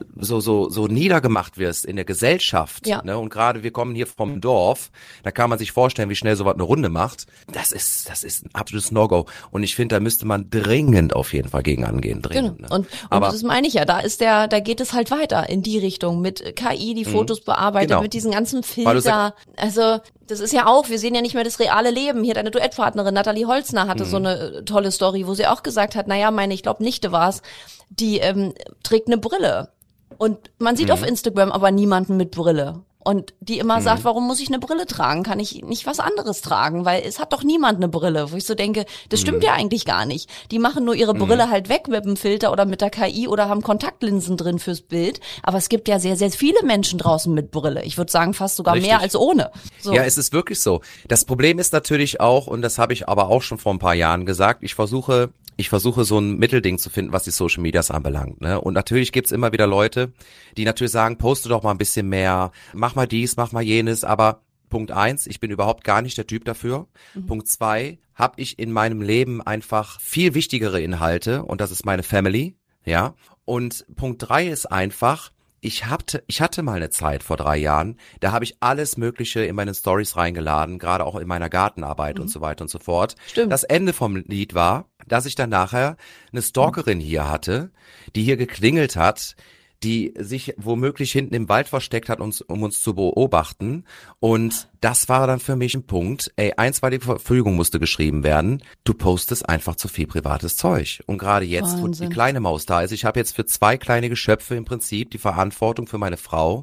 niedergemacht wirst in der Gesellschaft, ja. Ne? Und gerade wir kommen hier vom Dorf, da kann man sich vorstellen, wie schnell sowas eine Runde macht. Das ist ein absolutes No-Go. Und ich finde, da müsste man dringend auf jeden Fall gegen angehen. Dringend, genau. Ne? Und das meine ich ja, da geht es halt weiter in die Richtung mit KI, die Fotos bearbeitet, genau. Mit diesen ganzen Filter. Also das ist ja auch, wir sehen ja nicht mehr das reale Leben. Hier deine Duettpartnerin Nathalie Holzner hatte so eine tolle Story, wo sie auch gesagt hat, naja, ich glaube Nichte war's, die trägt eine Brille. Und man sieht auf Instagram aber niemanden mit Brille. Und die immer sagt, warum muss ich eine Brille tragen? Kann ich nicht was anderes tragen? Weil es hat doch niemand eine Brille. Wo ich so denke, das stimmt ja eigentlich gar nicht. Die machen nur ihre Brille halt weg mit dem Filter oder mit der KI oder haben Kontaktlinsen drin fürs Bild. Aber es gibt ja sehr, sehr viele Menschen draußen mit Brille. Ich würde sagen, fast sogar mehr als ohne. So. Ja, es ist wirklich so. Das Problem ist natürlich auch, und das habe ich aber auch schon vor ein paar Jahren gesagt, ich versuche so ein Mittelding zu finden, was die Social Medias anbelangt, ne? Und natürlich gibt's immer wieder Leute, die natürlich sagen, poste doch mal ein bisschen mehr, mach mal dies, mach mal jenes, aber Punkt 1, ich bin überhaupt gar nicht der Typ dafür. Punkt 2, habe ich in meinem Leben einfach viel wichtigere Inhalte und das ist meine Family, ja? Und Punkt 3 ist einfach, ich hatte mal eine Zeit vor 3 Jahren, da habe ich alles Mögliche in meine Stories reingeladen, gerade auch in meiner Gartenarbeit und so weiter und so fort. Stimmt. Das Ende vom Lied war, dass ich dann nachher eine Stalkerin hier hatte, die hier geklingelt hat, die sich womöglich hinten im Wald versteckt hat, um uns zu beobachten. Und das war dann für mich ein Punkt, einstweilige Verfügung musste geschrieben werden. Du postest einfach zu viel privates Zeug. Und gerade jetzt, wo die kleine Maus da ist, ich habe jetzt für 2 kleine Geschöpfe im Prinzip die Verantwortung für meine Frau.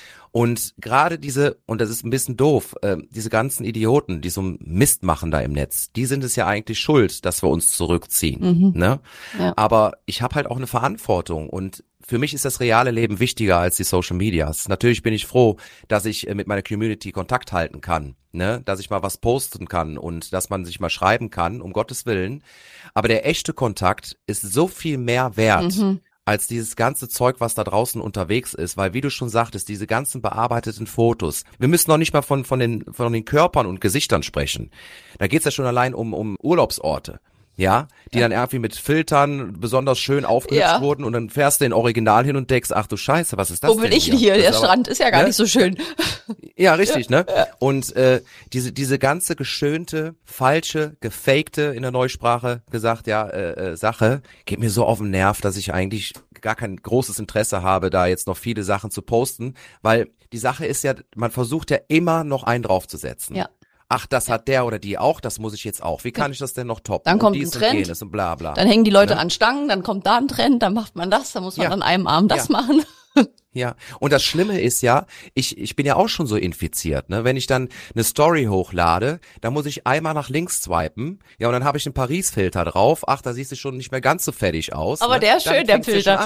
Und gerade und das ist ein bisschen doof, diese ganzen Idioten, die so Mist machen da im Netz, die sind es ja eigentlich schuld, dass wir uns zurückziehen. Ne? Ja. Aber ich habe halt auch eine Verantwortung und für mich ist das reale Leben wichtiger als die Social Medias. Natürlich bin ich froh, dass ich mit meiner Community Kontakt halten kann, ne, dass ich mal was posten kann und dass man sich mal schreiben kann, um Gottes Willen. Aber der echte Kontakt ist so viel mehr wert als dieses ganze Zeug, was da draußen unterwegs ist, weil wie du schon sagtest, diese ganzen bearbeiteten Fotos, wir müssen noch nicht mal von den Körpern und Gesichtern sprechen. Da geht's ja schon allein um Urlaubsorte. Ja, die dann irgendwie mit Filtern besonders schön aufgehübscht wurden und dann fährst du in Original hin und denkst, ach du Scheiße, was ist das denn? Wo bin ich denn hier? Der Strand ist ja gar nicht so schön. Ja, richtig, ne? Ja. Und diese ganze geschönte, falsche, gefakte, in der Neusprache gesagt, Sache, geht mir so auf den Nerv, dass ich eigentlich gar kein großes Interesse habe, da jetzt noch viele Sachen zu posten, weil die Sache ist ja, man versucht ja immer noch einen draufzusetzen. Ja. Ach, das hat der oder die auch, das muss ich jetzt auch. Wie kann ich das denn noch toppen? Dann kommt ein Trend und bla bla. Dann hängen die Leute an Stangen, dann kommt da ein Trend, dann macht man das, dann muss man an einem Arm das machen. Ja, und das Schlimme ist ja, ich bin ja auch schon so infiziert, ne? Wenn ich dann eine Story hochlade, dann muss ich einmal nach links swipen, ja, und dann habe ich einen Paris-Filter drauf. Ach, da siehst du schon nicht mehr ganz so fertig aus. Aber der ist schön, der Filter.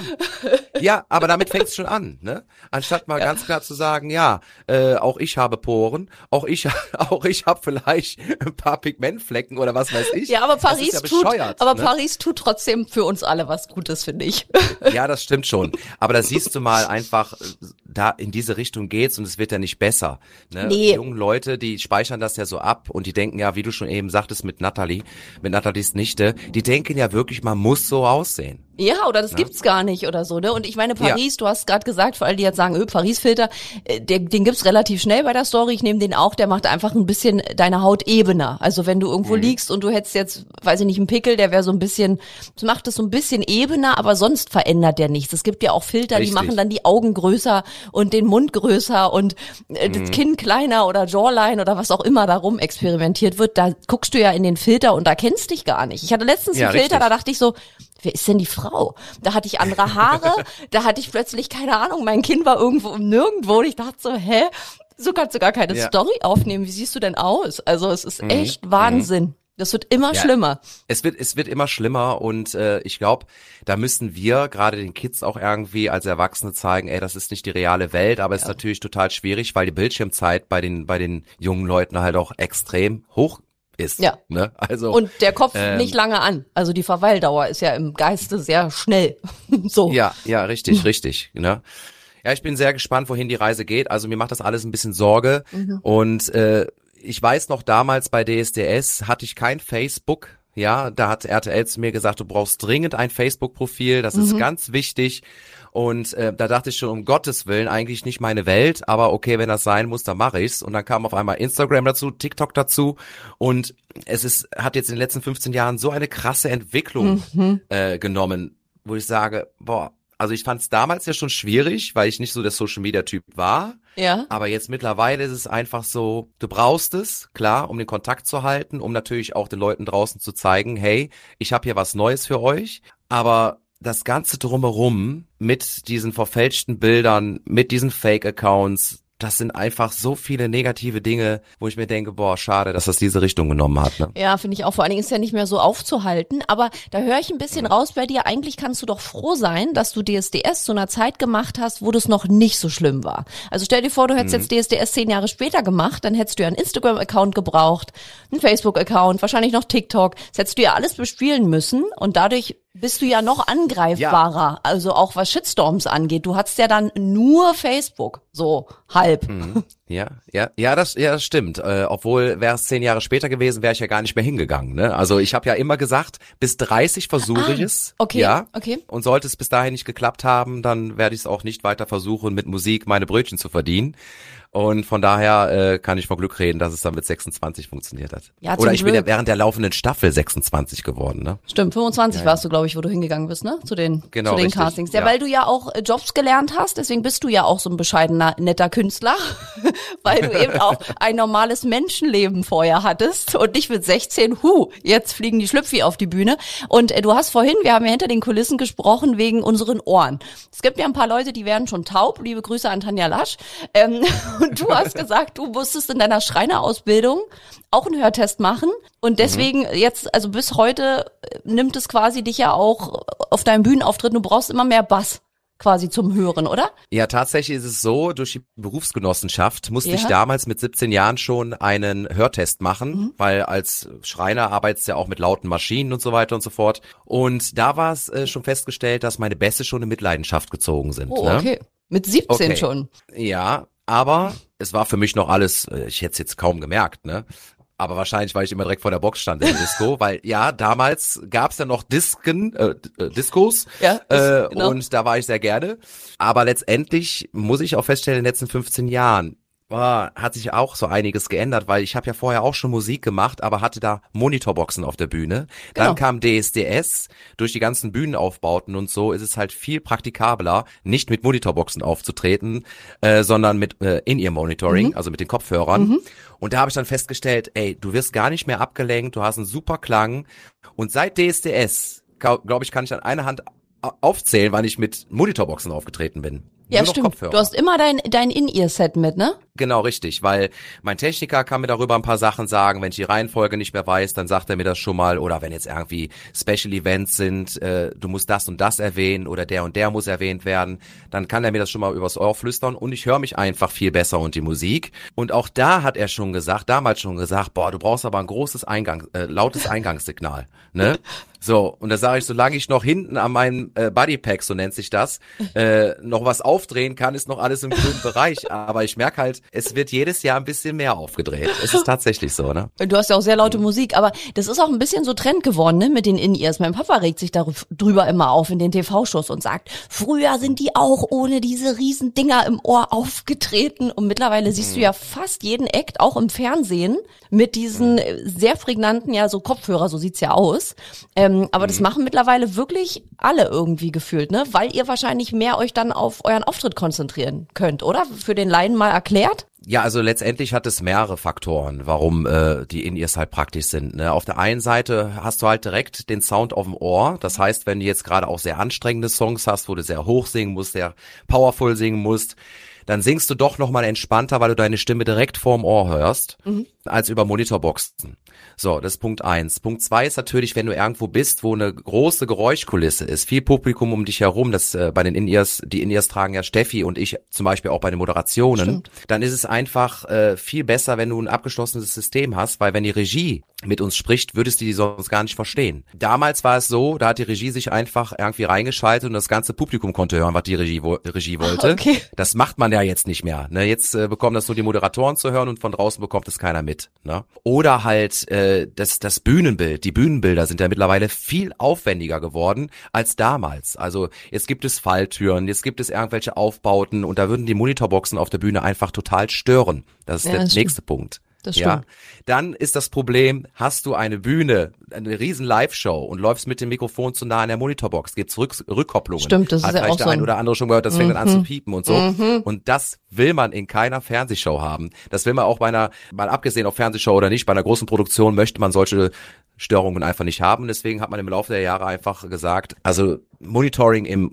Ja, aber damit fängt es schon an, ne? Anstatt mal ganz klar zu sagen, ja, auch ich habe Poren, auch ich habe vielleicht ein paar Pigmentflecken oder was weiß ich. Ja, aber Paris tut trotzdem für uns alle was Gutes, finde ich. Ja, das stimmt schon. Aber da siehst du mal einfach, da in diese Richtung geht's und es wird ja nicht besser. Ne? Nee. Die jungen Leute, die speichern das ja so ab und die denken ja, wie du schon eben sagtest mit Nathalies Nichte, die denken ja wirklich, man muss so aussehen. Ja, oder das gibt's gar nicht oder so, ne? Und ich meine, Paris, du hast gerade gesagt, für alle, die jetzt sagen, Paris-Filter, den gibt's relativ schnell bei der Story. Ich nehme den auch, der macht einfach ein bisschen deine Haut ebener. Also wenn du irgendwo liegst und du hättest jetzt, weiß ich nicht, einen Pickel, der wäre so ein bisschen, das macht es so ein bisschen ebener, aber sonst verändert der nichts. Es gibt ja auch Filter, die machen dann die Augen größer und den Mund größer und das Kinn kleiner oder Jawline oder was auch immer darum experimentiert wird. Da guckst du ja in den Filter und da kennst dich gar nicht. Ich hatte letztens einen Filter, da dachte ich so, wer ist denn die Frau? Da hatte ich andere Haare, da hatte ich plötzlich, keine Ahnung, mein Kind war irgendwo und nirgendwo und ich dachte so, hä? So kannst du gar keine Story aufnehmen, wie siehst du denn aus? Also es ist echt Wahnsinn. Das wird immer schlimmer. Es wird immer schlimmer und ich glaube, da müssen wir gerade den Kids auch irgendwie als Erwachsene zeigen, ey, das ist nicht die reale Welt, aber es ist natürlich total schwierig, weil die Bildschirmzeit bei den jungen Leuten halt auch extrem hoch ist. Ja. Ne? Also, und der Kopf nicht lange an. Also die Verweildauer ist ja im Geiste sehr schnell. So. Ja, richtig. Ne? Ja, ich bin sehr gespannt, wohin die Reise geht. Also mir macht das alles ein bisschen Sorge und ich weiß noch, damals bei DSDS hatte ich kein Facebook. Ja, da hat RTL zu mir gesagt, du brauchst dringend ein Facebook-Profil, das ist ganz wichtig. Und da dachte ich schon, um Gottes Willen, eigentlich nicht meine Welt, aber okay, wenn das sein muss, dann mache ich's. Und dann kam auf einmal Instagram dazu, TikTok dazu und hat jetzt in den letzten 15 Jahren so eine krasse Entwicklung genommen, wo ich sage, boah, also ich fand es damals ja schon schwierig, weil ich nicht so der Social-Media-Typ war. Ja. Aber jetzt mittlerweile ist es einfach so, du brauchst es, klar, um den Kontakt zu halten, um natürlich auch den Leuten draußen zu zeigen, hey, ich habe hier was Neues für euch. Aber das Ganze drumherum mit diesen verfälschten Bildern, mit diesen Fake-Accounts, das sind einfach so viele negative Dinge, wo ich mir denke, boah, schade, dass das diese Richtung genommen hat. Ne? Ja, finde ich auch. Vor allen Dingen ist ja nicht mehr so aufzuhalten. Aber da höre ich ein bisschen raus bei dir. Eigentlich kannst du doch froh sein, dass du DSDS zu einer Zeit gemacht hast, wo das noch nicht so schlimm war. Also stell dir vor, du hättest jetzt DSDS 10 Jahre später gemacht, dann hättest du ja einen Instagram-Account gebraucht, einen Facebook-Account, wahrscheinlich noch TikTok. Das hättest du ja alles bespielen müssen und dadurch bist du ja noch angreifbarer, also auch was Shitstorms angeht. Du hattest ja dann nur Facebook, so halb. Ja, das stimmt. Obwohl, wäre es 10 Jahre später gewesen, wäre ich ja gar nicht mehr hingegangen. Ne? Also ich habe ja immer gesagt, bis 30 versuche ich es. Okay, ja. Okay. Und sollte es bis dahin nicht geklappt haben, dann werde ich es auch nicht weiter versuchen, mit Musik meine Brötchen zu verdienen. Und von daher kann ich vor Glück reden, dass es dann mit 26 funktioniert hat. Ja, oder ich bin ja während der laufenden Staffel 26 geworden. Ne? Stimmt, 25 warst du, glaube ich, wo du hingegangen bist, ne? Zu den richtig, Castings. Ja, weil du ja auch Jobs gelernt hast, deswegen bist du ja auch so ein bescheidener, netter Künstler, weil du eben auch ein normales Menschenleben vorher hattest und nicht mit 16, jetzt fliegen die Schlüpfi auf die Bühne. Und du hast vorhin, wir haben ja hinter den Kulissen gesprochen, wegen unseren Ohren. Es gibt ja ein paar Leute, die werden schon taub. Liebe Grüße an Tanja Lasch. Und du hast gesagt, du musstest in deiner Schreinerausbildung auch einen Hörtest machen und deswegen jetzt, also bis heute nimmt es quasi dich ja auch auf deinen Bühnenauftritten, du brauchst immer mehr Bass quasi zum Hören, oder? Ja, tatsächlich ist es so, durch die Berufsgenossenschaft musste ich damals mit 17 Jahren schon einen Hörtest machen, weil als Schreiner arbeitest du ja auch mit lauten Maschinen und so weiter und so fort. Und da war es schon festgestellt, dass meine Bässe schon in Mitleidenschaft gezogen sind. Oh, okay. Mit 17 schon. Ja, aber es war für mich noch alles, ich hätte es jetzt kaum gemerkt, ne? Aber wahrscheinlich, weil ich immer direkt vor der Box stand in der Disco, weil ja, damals gab's ja noch Diskos genau. Und da war ich sehr gerne. Aber letztendlich muss ich auch feststellen, in den letzten 15 Jahren hat sich auch so einiges geändert, weil ich habe ja vorher auch schon Musik gemacht, aber hatte da Monitorboxen auf der Bühne. Genau. Dann kam DSDS, durch die ganzen Bühnenaufbauten und so ist es halt viel praktikabler, nicht mit Monitorboxen aufzutreten, sondern mit In-Ear-Monitoring, also mit den Kopfhörern. Und da habe ich dann festgestellt, ey, du wirst gar nicht mehr abgelenkt, du hast einen super Klang. Und seit DSDS, glaube ich, kann ich an einer Hand aufzählen, wann ich mit Monitorboxen aufgetreten bin. Ja, stimmt. Kopfhörer. Du hast immer dein In-Ear-Set mit, ne? Genau, richtig, weil mein Techniker kann mir darüber ein paar Sachen sagen. Wenn ich die Reihenfolge nicht mehr weiß, dann sagt er mir das schon mal. Oder wenn jetzt irgendwie Special Events sind, du musst das und das erwähnen oder der und der muss erwähnt werden, dann kann er mir das schon mal übers Ohr flüstern und ich höre mich einfach viel besser und die Musik. Und auch da hat er damals schon gesagt, boah, du brauchst aber ein großes lautes Eingangssignal, ne? So, und da sage ich, solange ich noch hinten an meinem Bodypack, so nennt sich das, noch was aufdrehen kann, ist noch alles im grünen Bereich. Aber ich merke halt, es wird jedes Jahr ein bisschen mehr aufgedreht. Es ist tatsächlich so, ne? Du hast ja auch sehr laute Musik, aber das ist auch ein bisschen so Trend geworden, ne, mit den In-Ears. Mein Papa regt sich darüber immer auf in den TV-Shows und sagt, früher sind die auch ohne diese riesen Dinger im Ohr aufgetreten und mittlerweile siehst du ja fast jeden Act, auch im Fernsehen, mit diesen sehr prägnanten, ja, so Kopfhörer, so sieht's ja aus. Aber das machen mittlerweile wirklich alle irgendwie gefühlt, ne? Weil ihr wahrscheinlich mehr euch dann auf euren Auftritt konzentrieren könnt, oder? Für den Laien mal erklärt? Ja, also letztendlich hat es mehrere Faktoren, warum die In-Ears halt praktisch sind. Ne? Auf der einen Seite hast du halt direkt den Sound auf dem Ohr. Das heißt, wenn du jetzt gerade auch sehr anstrengende Songs hast, wo du sehr hoch singen musst, sehr powerful singen musst, dann singst du doch nochmal entspannter, weil du deine Stimme direkt vorm Ohr hörst, als über Monitorboxen. So, das ist Punkt 1. Punkt 2 ist natürlich, wenn du irgendwo bist, wo eine große Geräuschkulisse ist, viel Publikum um dich herum, das bei den In-Ears, die In-Ears tragen ja Steffi und ich zum Beispiel auch bei den Moderationen, Stimmt. Dann ist es einfach viel besser, wenn du ein abgeschlossenes System hast, weil wenn die Regie mit uns spricht, würdest du die sonst gar nicht verstehen. Damals war es so, da hat die Regie sich einfach irgendwie reingeschaltet und das ganze Publikum konnte hören, was die Regie wollte. Okay. Das macht man ja jetzt nicht mehr. Ne? Jetzt bekommen das nur die Moderatoren zu hören und von draußen bekommt es keiner mit. Ne? Oder halt das Bühnenbild. Die Bühnenbilder sind ja mittlerweile viel aufwendiger geworden als damals. Also jetzt gibt es Falltüren, jetzt gibt es irgendwelche Aufbauten und da würden die Monitorboxen auf der Bühne einfach total stören. Das ist der nächste Punkt. Das stimmt. Ja, dann ist das Problem, hast du eine Bühne, eine riesen Live-Show und läufst mit dem Mikrofon zu nah an der Monitorbox, gibt's Rückkopplungen. Stimmt, das ist ja auch der ein oder andere schon gehört, das fängt dann an zu piepen und so. Und das will man in keiner Fernsehshow haben. Das will man auch bei einer, mal abgesehen auf Fernsehshow oder nicht, bei einer großen Produktion möchte man solche Störungen einfach nicht haben. Deswegen hat man im Laufe der Jahre einfach gesagt, also Monitoring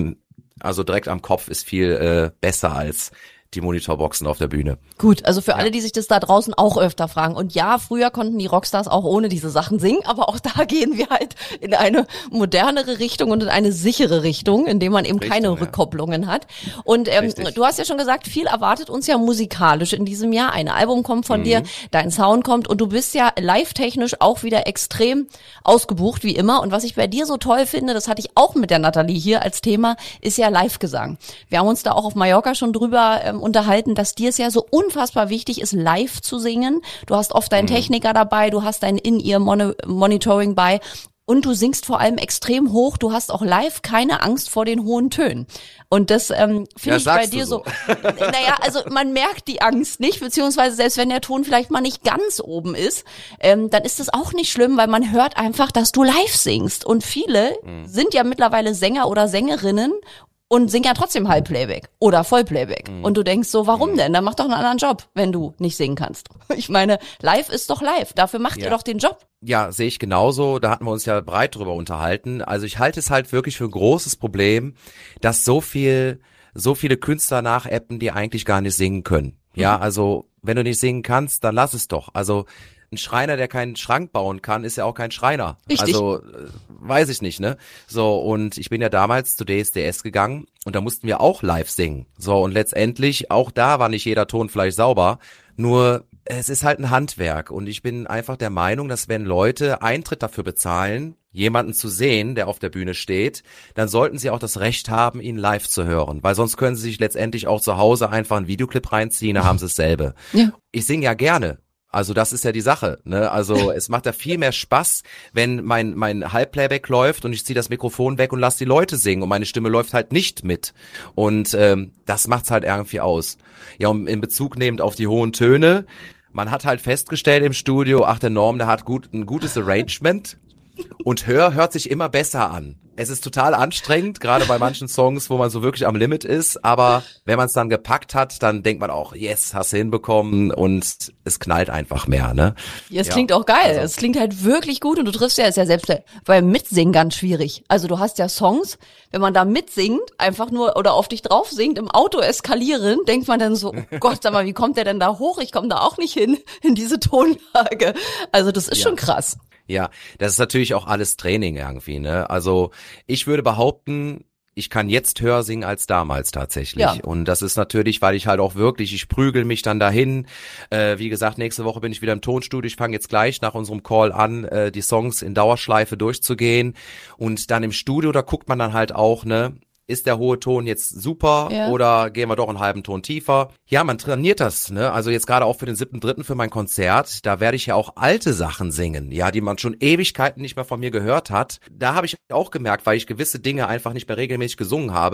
also direkt am Kopf ist viel besser als die Monitorboxen auf der Bühne. Gut, also für alle, die sich das da draußen auch öfter fragen. Und ja, früher konnten die Rockstars auch ohne diese Sachen singen, aber auch da gehen wir halt in eine modernere Richtung und in eine sichere Richtung, indem man eben keine Rückkopplungen hat. Und du hast ja schon gesagt, viel erwartet uns ja musikalisch in diesem Jahr. Ein Album kommt von dir, dein Sound kommt und du bist ja live-technisch auch wieder extrem ausgebucht, wie immer. Und was ich bei dir so toll finde, das hatte ich auch mit der Nathalie hier als Thema, ist ja Live-Gesang. Wir haben uns da auch auf Mallorca schon drüber unterhalten, dass dir es ja so unfassbar wichtig ist, live zu singen. Du hast oft deinen Techniker dabei, du hast dein In-Ear-Monitoring bei und du singst vor allem extrem hoch. Du hast auch live keine Angst vor den hohen Tönen. Und das finde ich bei dir so. Naja, also man merkt die Angst nicht, beziehungsweise selbst wenn der Ton vielleicht mal nicht ganz oben ist, dann ist das auch nicht schlimm, weil man hört einfach, dass du live singst. Und viele sind ja mittlerweile Sänger oder Sängerinnen und singen ja trotzdem Halbplayback oder Vollplayback. Und du denkst so, warum denn? Dann mach doch einen anderen Job, wenn du nicht singen kannst. Ich meine, live ist doch live. Dafür macht ihr doch den Job. Ja, sehe ich genauso. Da hatten wir uns ja breit drüber unterhalten. Also ich halte es halt wirklich für ein großes Problem, dass so viele Künstler nachappen, die eigentlich gar nicht singen können. Ja, also wenn du nicht singen kannst, dann lass es doch. Also ein Schreiner, der keinen Schrank bauen kann, ist ja auch kein Schreiner. Richtig. Also weiß ich nicht, ne? So, und ich bin ja damals zu DSDS gegangen und da mussten wir auch live singen. So, und letztendlich, auch da war nicht jeder Ton vielleicht sauber, nur es ist halt ein Handwerk und ich bin einfach der Meinung, dass wenn Leute Eintritt dafür bezahlen, jemanden zu sehen, der auf der Bühne steht, dann sollten sie auch das Recht haben, ihn live zu hören, weil sonst können sie sich letztendlich auch zu Hause einfach einen Videoclip reinziehen, da haben sie dasselbe. Ja. Ich singe ja gerne. Also das ist ja die Sache, ne? Also es macht ja viel mehr Spaß, wenn mein Halbplayback läuft und ich ziehe das Mikrofon weg und lasse die Leute singen und meine Stimme läuft halt nicht mit. Und das macht's halt irgendwie aus. Ja, und in Bezug nehmend auf die hohen Töne, man hat halt festgestellt im Studio, ach, der Norm, der hat ein gutes Arrangement und hört sich immer besser an. Es ist total anstrengend, gerade bei manchen Songs, wo man so wirklich am Limit ist, aber wenn man es dann gepackt hat, dann denkt man auch, yes, hast du hinbekommen und es knallt einfach mehr, ne? Ja, es klingt auch geil, es klingt halt wirklich gut und du triffst ist ja selbst beim Mitsingen ganz schwierig. Also du hast ja Songs, wenn man da mitsingt, einfach nur oder auf dich drauf singt, im Auto eskalieren, denkt man dann so, oh Gott, sag mal, wie kommt der denn da hoch? Ich komme da auch nicht hin, in diese Tonlage. Also das ist schon krass. Ja, das ist natürlich auch alles Training irgendwie, ne? Also ich würde behaupten, ich kann jetzt höher singen als damals tatsächlich. Ja. Und das ist natürlich, weil ich halt auch wirklich, ich prügel mich dann dahin. Wie gesagt, nächste Woche bin ich wieder im Tonstudio. Ich fange jetzt gleich nach unserem Call an, die Songs in Dauerschleife durchzugehen. Und dann im Studio, da guckt man dann halt auch, ne? Ist der hohe Ton jetzt super oder gehen wir doch einen halben Ton tiefer? Ja, man trainiert das, ne? Also jetzt gerade auch für den 7.3. für mein Konzert, da werde ich ja auch alte Sachen singen, ja, die man schon Ewigkeiten nicht mehr von mir gehört hat. Da habe ich auch gemerkt, weil ich gewisse Dinge einfach nicht mehr regelmäßig gesungen habe,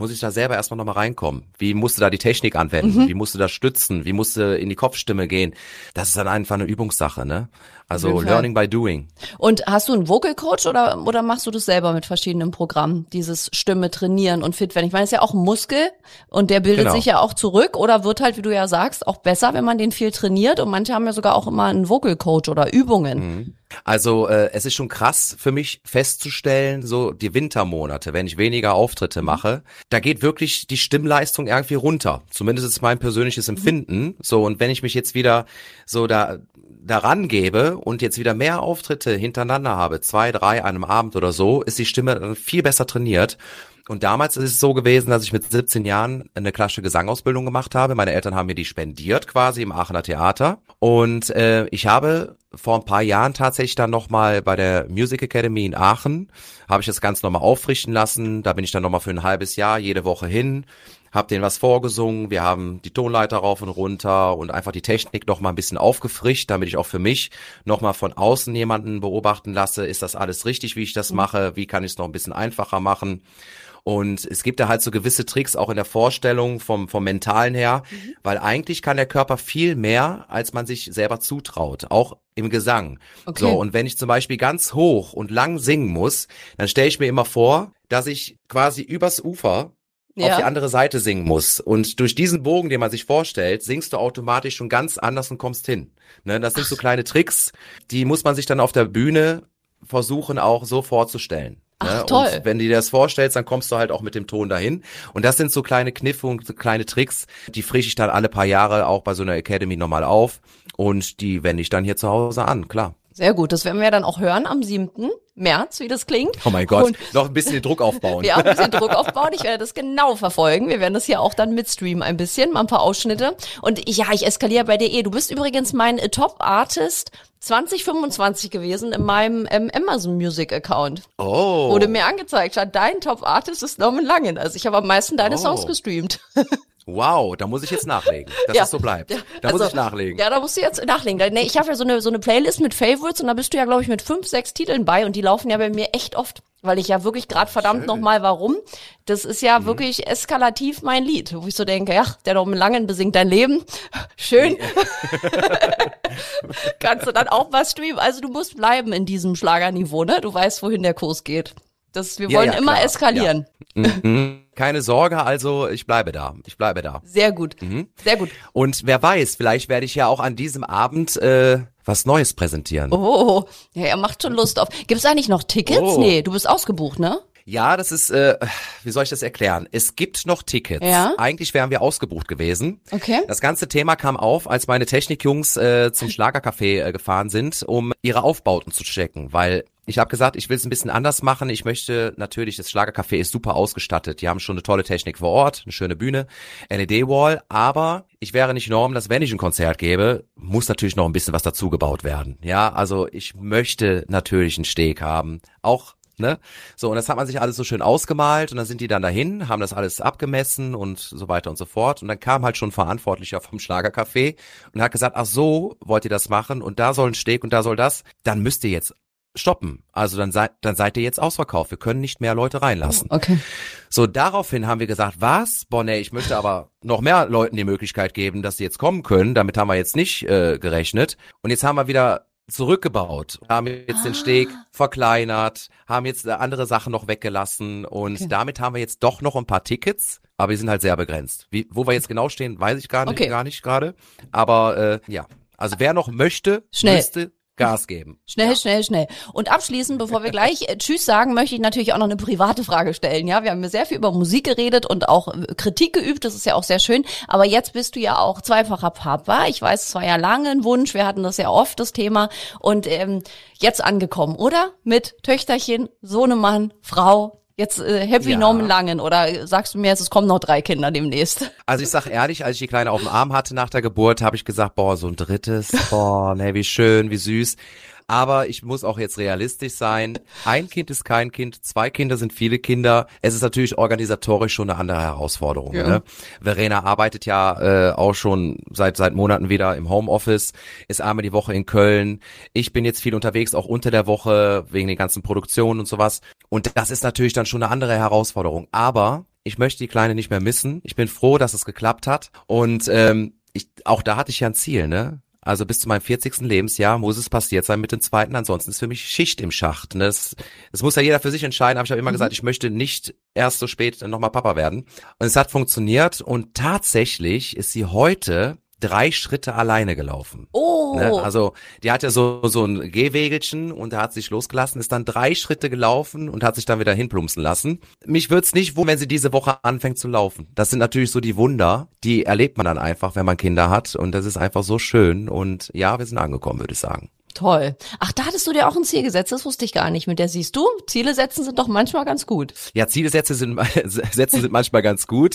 muss ich da selber erstmal nochmal reinkommen. Wie musst du da die Technik anwenden? Wie musst du da stützen? Wie musst du in die Kopfstimme gehen? Das ist dann einfach eine Übungssache, ne? Also learning by doing. Und hast du einen Vocal Coach oder machst du das selber mit verschiedenen Programmen? Dieses Stimme trainieren und fit werden. Ich meine, es ist ja auch ein Muskel und der bildet sich ja auch zurück oder wird halt, wie du ja sagst, auch besser, wenn man den viel trainiert. Und manche haben ja sogar auch immer einen Vocal Coach oder Übungen. Also es ist schon krass für mich festzustellen, so die Wintermonate, wenn ich weniger Auftritte mache, da geht wirklich die Stimmleistung irgendwie runter. Zumindest ist mein persönliches Empfinden. So, und wenn ich mich jetzt wieder so daran gebe und jetzt wieder mehr Auftritte hintereinander habe, 2, 3 an einem Abend oder so, ist die Stimme dann viel besser trainiert. Und damals ist es so gewesen, dass ich mit 17 Jahren eine klassische Gesangsausbildung gemacht habe. Meine Eltern haben mir die spendiert quasi im Aachener Theater. Und ich habe vor ein paar Jahren tatsächlich dann nochmal bei der Music Academy in Aachen, habe ich das Ganze nochmal aufrichten lassen. Da bin ich dann nochmal für ein halbes Jahr jede Woche hin, hab denen was vorgesungen. Wir haben die Tonleiter rauf und runter und einfach die Technik noch mal ein bisschen aufgefrischt, damit ich auch für mich noch mal von außen jemanden beobachten lasse. Ist das alles richtig, wie ich das mache? Wie kann ich es noch ein bisschen einfacher machen? Und es gibt da halt so gewisse Tricks auch in der Vorstellung vom Mentalen her, weil eigentlich kann der Körper viel mehr, als man sich selber zutraut, auch im Gesang. Okay. So, und wenn ich zum Beispiel ganz hoch und lang singen muss, dann stelle ich mir immer vor, dass ich quasi übers Ufer auf die andere Seite singen muss. Und durch diesen Bogen, den man sich vorstellt, singst du automatisch schon ganz anders und kommst hin. Ne, das sind so kleine Tricks, die muss man sich dann auf der Bühne versuchen auch so vorzustellen. Ach, toll. Und wenn du dir das vorstellst, dann kommst du halt auch mit dem Ton dahin. Und das sind so kleine Kniffe und so kleine Tricks, die frische ich dann alle paar Jahre auch bei so einer Academy nochmal auf. Und die wende ich dann hier zu Hause an, klar. Sehr gut, das werden wir dann auch hören am 7. März, wie das klingt. Oh mein Gott, noch ein bisschen Druck aufbauen. Ja, ein bisschen Druck aufbauen. Ich werde das genau verfolgen. Wir werden das hier auch dann mitstreamen ein bisschen, mal ein paar Ausschnitte. Und ich eskaliere bei dir eh. Du bist übrigens mein Top-Artist 2025 gewesen in meinem Amazon Music Account. Oh. Wurde mir angezeigt, dein Top-Artist ist Norman Langen. Also ich habe am meisten deine Songs gestreamt. Wow, da muss ich jetzt nachlegen, dass es so bleibt. Da muss ich nachlegen. Ja, da musst du jetzt nachlegen. Nee, ich habe ja so eine Playlist mit Favorites und da bist du ja, glaube ich, mit 5, 6 Titeln bei und die laufen ja bei mir echt oft, weil ich ja wirklich gerade verdammt nochmal warum. Das ist ja wirklich eskalativ mein Lied, wo ich so denke, ja, der Norman Langen besingt dein Leben. Schön. Kannst du dann auch was streamen. Also du musst bleiben in diesem Schlagerniveau, ne? Du weißt, wohin der Kurs geht. Wir wollen immer klar eskalieren. Ja. Keine Sorge, also ich bleibe da. Sehr gut, sehr gut. Und wer weiß, vielleicht werde ich ja auch an diesem Abend was Neues präsentieren. Oh, ja, er macht schon Lust auf. Gibt's eigentlich noch Tickets? Oh. Nee, du bist ausgebucht, ne? Ja, das ist, wie soll ich das erklären? Es gibt noch Tickets. Ja? Eigentlich wären wir ausgebucht gewesen. Okay. Das ganze Thema kam auf, als meine Technikjungs zum Schlagercafé gefahren sind, um ihre Aufbauten zu checken, weil ich habe gesagt, ich will es ein bisschen anders machen. Ich möchte natürlich, das Schlagercafé ist super ausgestattet. Die haben schon eine tolle Technik vor Ort, eine schöne Bühne, LED-Wall. Aber ich wäre nicht Norm, dass wenn ich ein Konzert gebe, muss natürlich noch ein bisschen was dazu gebaut werden. Ja, also ich möchte natürlich einen Steg haben. Auch, ne? So, und das hat man sich alles so schön ausgemalt. Und dann sind die dann dahin, haben das alles abgemessen und so weiter und so fort. Und dann kam halt schon ein Verantwortlicher vom Schlagercafé und hat gesagt, ach so, wollt ihr das machen? Und da soll ein Steg und da soll das. Dann müsst ihr jetzt stoppen. Also dann seid ihr jetzt ausverkauft. Wir können nicht mehr Leute reinlassen. Okay. So, daraufhin haben wir gesagt, was? Boah, nee, ich möchte aber noch mehr Leuten die Möglichkeit geben, dass sie jetzt kommen können. Damit haben wir jetzt nicht gerechnet. Und jetzt haben wir wieder zurückgebaut, haben jetzt den Steg verkleinert, haben jetzt andere Sachen noch weggelassen und damit haben wir jetzt doch noch ein paar Tickets, aber die sind halt sehr begrenzt. Wo wir jetzt genau stehen, weiß ich gar nicht gerade. Aber ja, also wer noch möchte, müsste Gas geben. Schnell. Und abschließend, bevor wir gleich Tschüss sagen, möchte ich natürlich auch noch eine private Frage stellen. Ja, wir haben ja sehr viel über Musik geredet und auch Kritik geübt. Das ist ja auch sehr schön. Aber jetzt bist du ja auch zweifacher Papa. Ich weiß, es war ja lange ein Wunsch. Wir hatten das ja oft, das Thema. Und jetzt angekommen, oder? Mit Töchterchen, Sohnemann, Frau. Jetzt Happy Norman Langen, oder sagst du mir jetzt, es kommen noch 3 Kinder demnächst? Also ich sag ehrlich, als ich die Kleine auf dem Arm hatte nach der Geburt, habe ich gesagt, boah, so ein drittes, boah, ne, wie schön, wie süß. Aber ich muss auch jetzt realistisch sein. Ein Kind ist kein Kind, 2 Kinder sind viele Kinder. Es ist natürlich organisatorisch schon eine andere Herausforderung. Ja. Ne? Verena arbeitet ja auch schon seit Monaten wieder im Homeoffice, ist einmal die Woche in Köln. Ich bin jetzt viel unterwegs, auch unter der Woche, wegen den ganzen Produktionen und sowas. Und das ist natürlich dann schon eine andere Herausforderung. Aber ich möchte die Kleine nicht mehr missen. Ich bin froh, dass es geklappt hat. Und auch da hatte ich ja ein Ziel, ne? Also bis zu meinem 40. Lebensjahr muss es passiert sein mit dem zweiten, ansonsten ist für mich Schicht im Schacht. Ne? Das muss ja jeder für sich entscheiden, aber ich habe immer gesagt, ich möchte nicht erst so spät nochmal Papa werden. Und es hat funktioniert und tatsächlich ist sie heute 3 Schritte alleine gelaufen. Oh. Ne? Also die hat ja so ein Gehwägelchen und da hat sich losgelassen, ist dann 3 Schritte gelaufen und hat sich dann wieder hinplumpsen lassen. Mich würd's nicht wundern, wenn sie diese Woche anfängt zu laufen. Das sind natürlich so die Wunder, die erlebt man dann einfach, wenn man Kinder hat und das ist einfach so schön und ja, wir sind angekommen, würde ich sagen. Toll. Ach, da hattest du dir auch ein Ziel gesetzt, das wusste ich gar nicht. Mit der siehst du, Ziele setzen sind doch manchmal ganz gut. Ja, Ziele setzen sind manchmal ganz gut,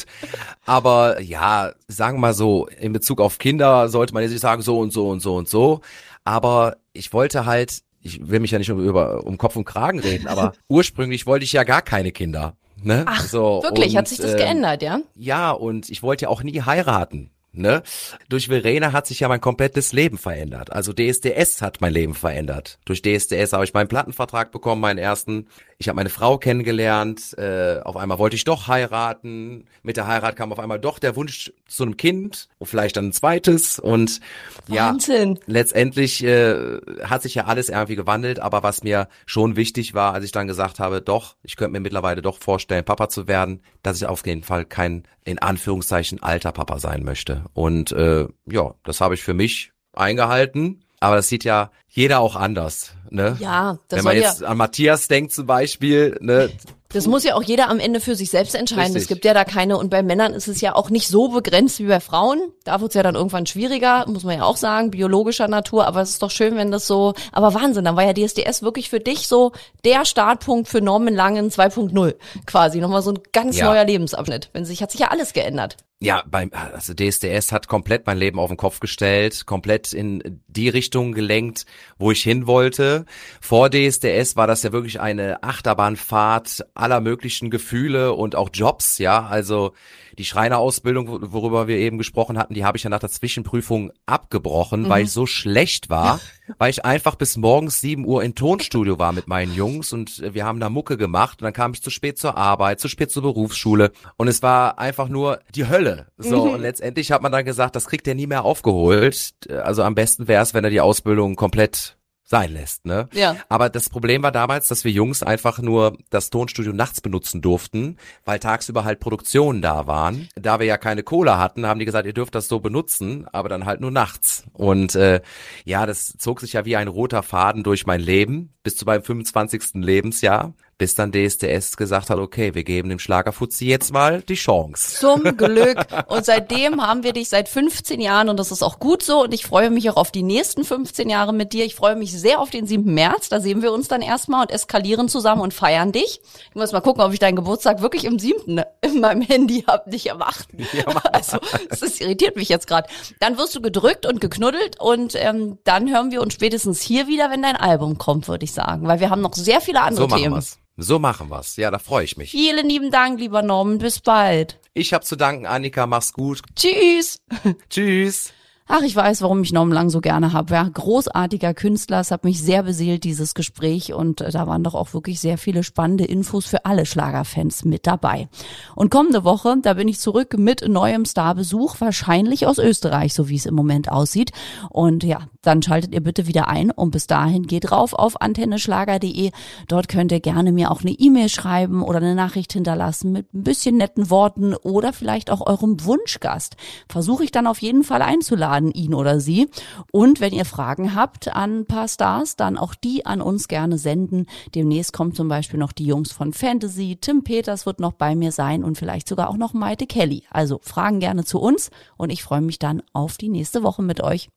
aber ja, sagen wir mal so, in Bezug auf Kinder sollte man jetzt nicht sagen so und so und so und so, aber ich wollte halt, ich will mich ja nicht um Kopf und Kragen reden, aber ursprünglich wollte ich ja gar keine Kinder. Ne? Ach, so, wirklich, und, hat sich das geändert, ja? Ja, und ich wollte ja auch nie heiraten. Ne? Durch Verena hat sich ja mein komplettes Leben verändert. Also DSDS hat mein Leben verändert. Durch DSDS habe ich meinen Plattenvertrag bekommen, meinen ersten. Ich habe meine Frau kennengelernt. Auf einmal wollte ich doch heiraten. Mit der Heirat kam auf einmal doch der Wunsch zu einem Kind und vielleicht dann ein zweites. Und Wahnsinn. Ja, letztendlich hat sich ja alles irgendwie gewandelt. Aber was mir schon wichtig war, als ich dann gesagt habe, doch, ich könnte mir mittlerweile doch vorstellen, Papa zu werden, dass ich auf jeden Fall kein, in Anführungszeichen, alter Papa sein möchte. Und ja, das habe ich für mich eingehalten. Aber das sieht ja jeder auch anders, ne? Ja, das wenn man jetzt an Matthias denkt zum Beispiel, ne? Das muss ja auch jeder am Ende für sich selbst entscheiden. Richtig. Es gibt ja da keine, und bei Männern ist es ja auch nicht so begrenzt wie bei Frauen. Da wird's ja dann irgendwann schwieriger, muss man ja auch sagen, biologischer Natur. Aber es ist doch schön, wenn das so, aber Wahnsinn, dann war ja DSDS wirklich für dich so der Startpunkt für Norman Langen 2.0 quasi. Nochmal so ein ganz neuer Lebensabschnitt. Hat sich ja alles geändert. Ja, also DSDS hat komplett mein Leben auf den Kopf gestellt, komplett in die Richtung gelenkt, wo ich hin wollte. Vor DSDS war das ja wirklich eine Achterbahnfahrt aller möglichen Gefühle und auch Jobs, ja, also die Schreinerausbildung, worüber wir eben gesprochen hatten, die habe ich ja nach der Zwischenprüfung abgebrochen, weil ich so schlecht war, weil ich einfach bis morgens 7 Uhr im Tonstudio war mit meinen Jungs und wir haben da Mucke gemacht und dann kam ich zu spät zur Arbeit, zu spät zur Berufsschule und es war einfach nur die Hölle. So, und letztendlich hat man dann gesagt, das kriegt er nie mehr aufgeholt. Also am besten wäre es, wenn er die Ausbildung komplett sein lässt, ne? Ja. Aber das Problem war damals, dass wir Jungs einfach nur das Tonstudio nachts benutzen durften, weil tagsüber halt Produktionen da waren. Da wir ja keine Kohle hatten, haben die gesagt, ihr dürft das so benutzen, aber dann halt nur nachts. Und ja, das zog sich ja wie ein roter Faden durch mein Leben bis zu meinem 25. Lebensjahr. Bis dann DSDS gesagt hat, okay, wir geben dem Schlagerfuzzi jetzt mal die Chance. Zum Glück. Und seitdem haben wir dich seit 15 Jahren und das ist auch gut so und ich freue mich auch auf die nächsten 15 Jahre mit dir. Ich freue mich sehr auf den 7. März, da sehen wir uns dann erstmal und eskalieren zusammen und feiern dich. Ich muss mal gucken, ob ich deinen Geburtstag wirklich im 7. in meinem Handy habe, nicht am 8. Ja, also, das irritiert mich jetzt gerade. Dann wirst du gedrückt und geknuddelt und dann hören wir uns spätestens hier wieder, wenn dein Album kommt, würde ich sagen, weil wir haben noch sehr viele andere Themen. So machen wir's. Ja, da freue ich mich. Vielen lieben Dank, lieber Norman. Bis bald. Ich habe zu danken, Annika. Mach's gut. Tschüss. Tschüss. Ach, ich weiß, warum ich Norman Lang so gerne habe. Ja, großartiger Künstler, es hat mich sehr beseelt, dieses Gespräch. Und da waren doch auch wirklich sehr viele spannende Infos für alle Schlagerfans mit dabei. Und kommende Woche, da bin ich zurück mit neuem Starbesuch, wahrscheinlich aus Österreich, so wie es im Moment aussieht. Und ja, dann schaltet ihr bitte wieder ein. Und bis dahin geht rauf auf antenneschlager.de. Dort könnt ihr gerne mir auch eine E-Mail schreiben oder eine Nachricht hinterlassen mit ein bisschen netten Worten oder vielleicht auch eurem Wunschgast. Versuche ich dann auf jeden Fall einzuladen, ihn oder sie. Und wenn ihr Fragen habt an ein paar Stars, dann auch die an uns gerne senden. Demnächst kommt zum Beispiel noch die Jungs von Fantasy, Tim Peters wird noch bei mir sein und vielleicht sogar auch noch Maite Kelly. Also Fragen gerne zu uns und ich freue mich dann auf die nächste Woche mit euch.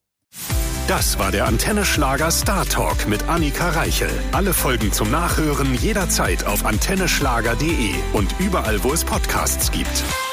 Das war der Antenne Schlager Star Talk mit Annika Reichel. Alle Folgen zum Nachhören jederzeit auf antenneschlager.de und überall, wo es Podcasts gibt.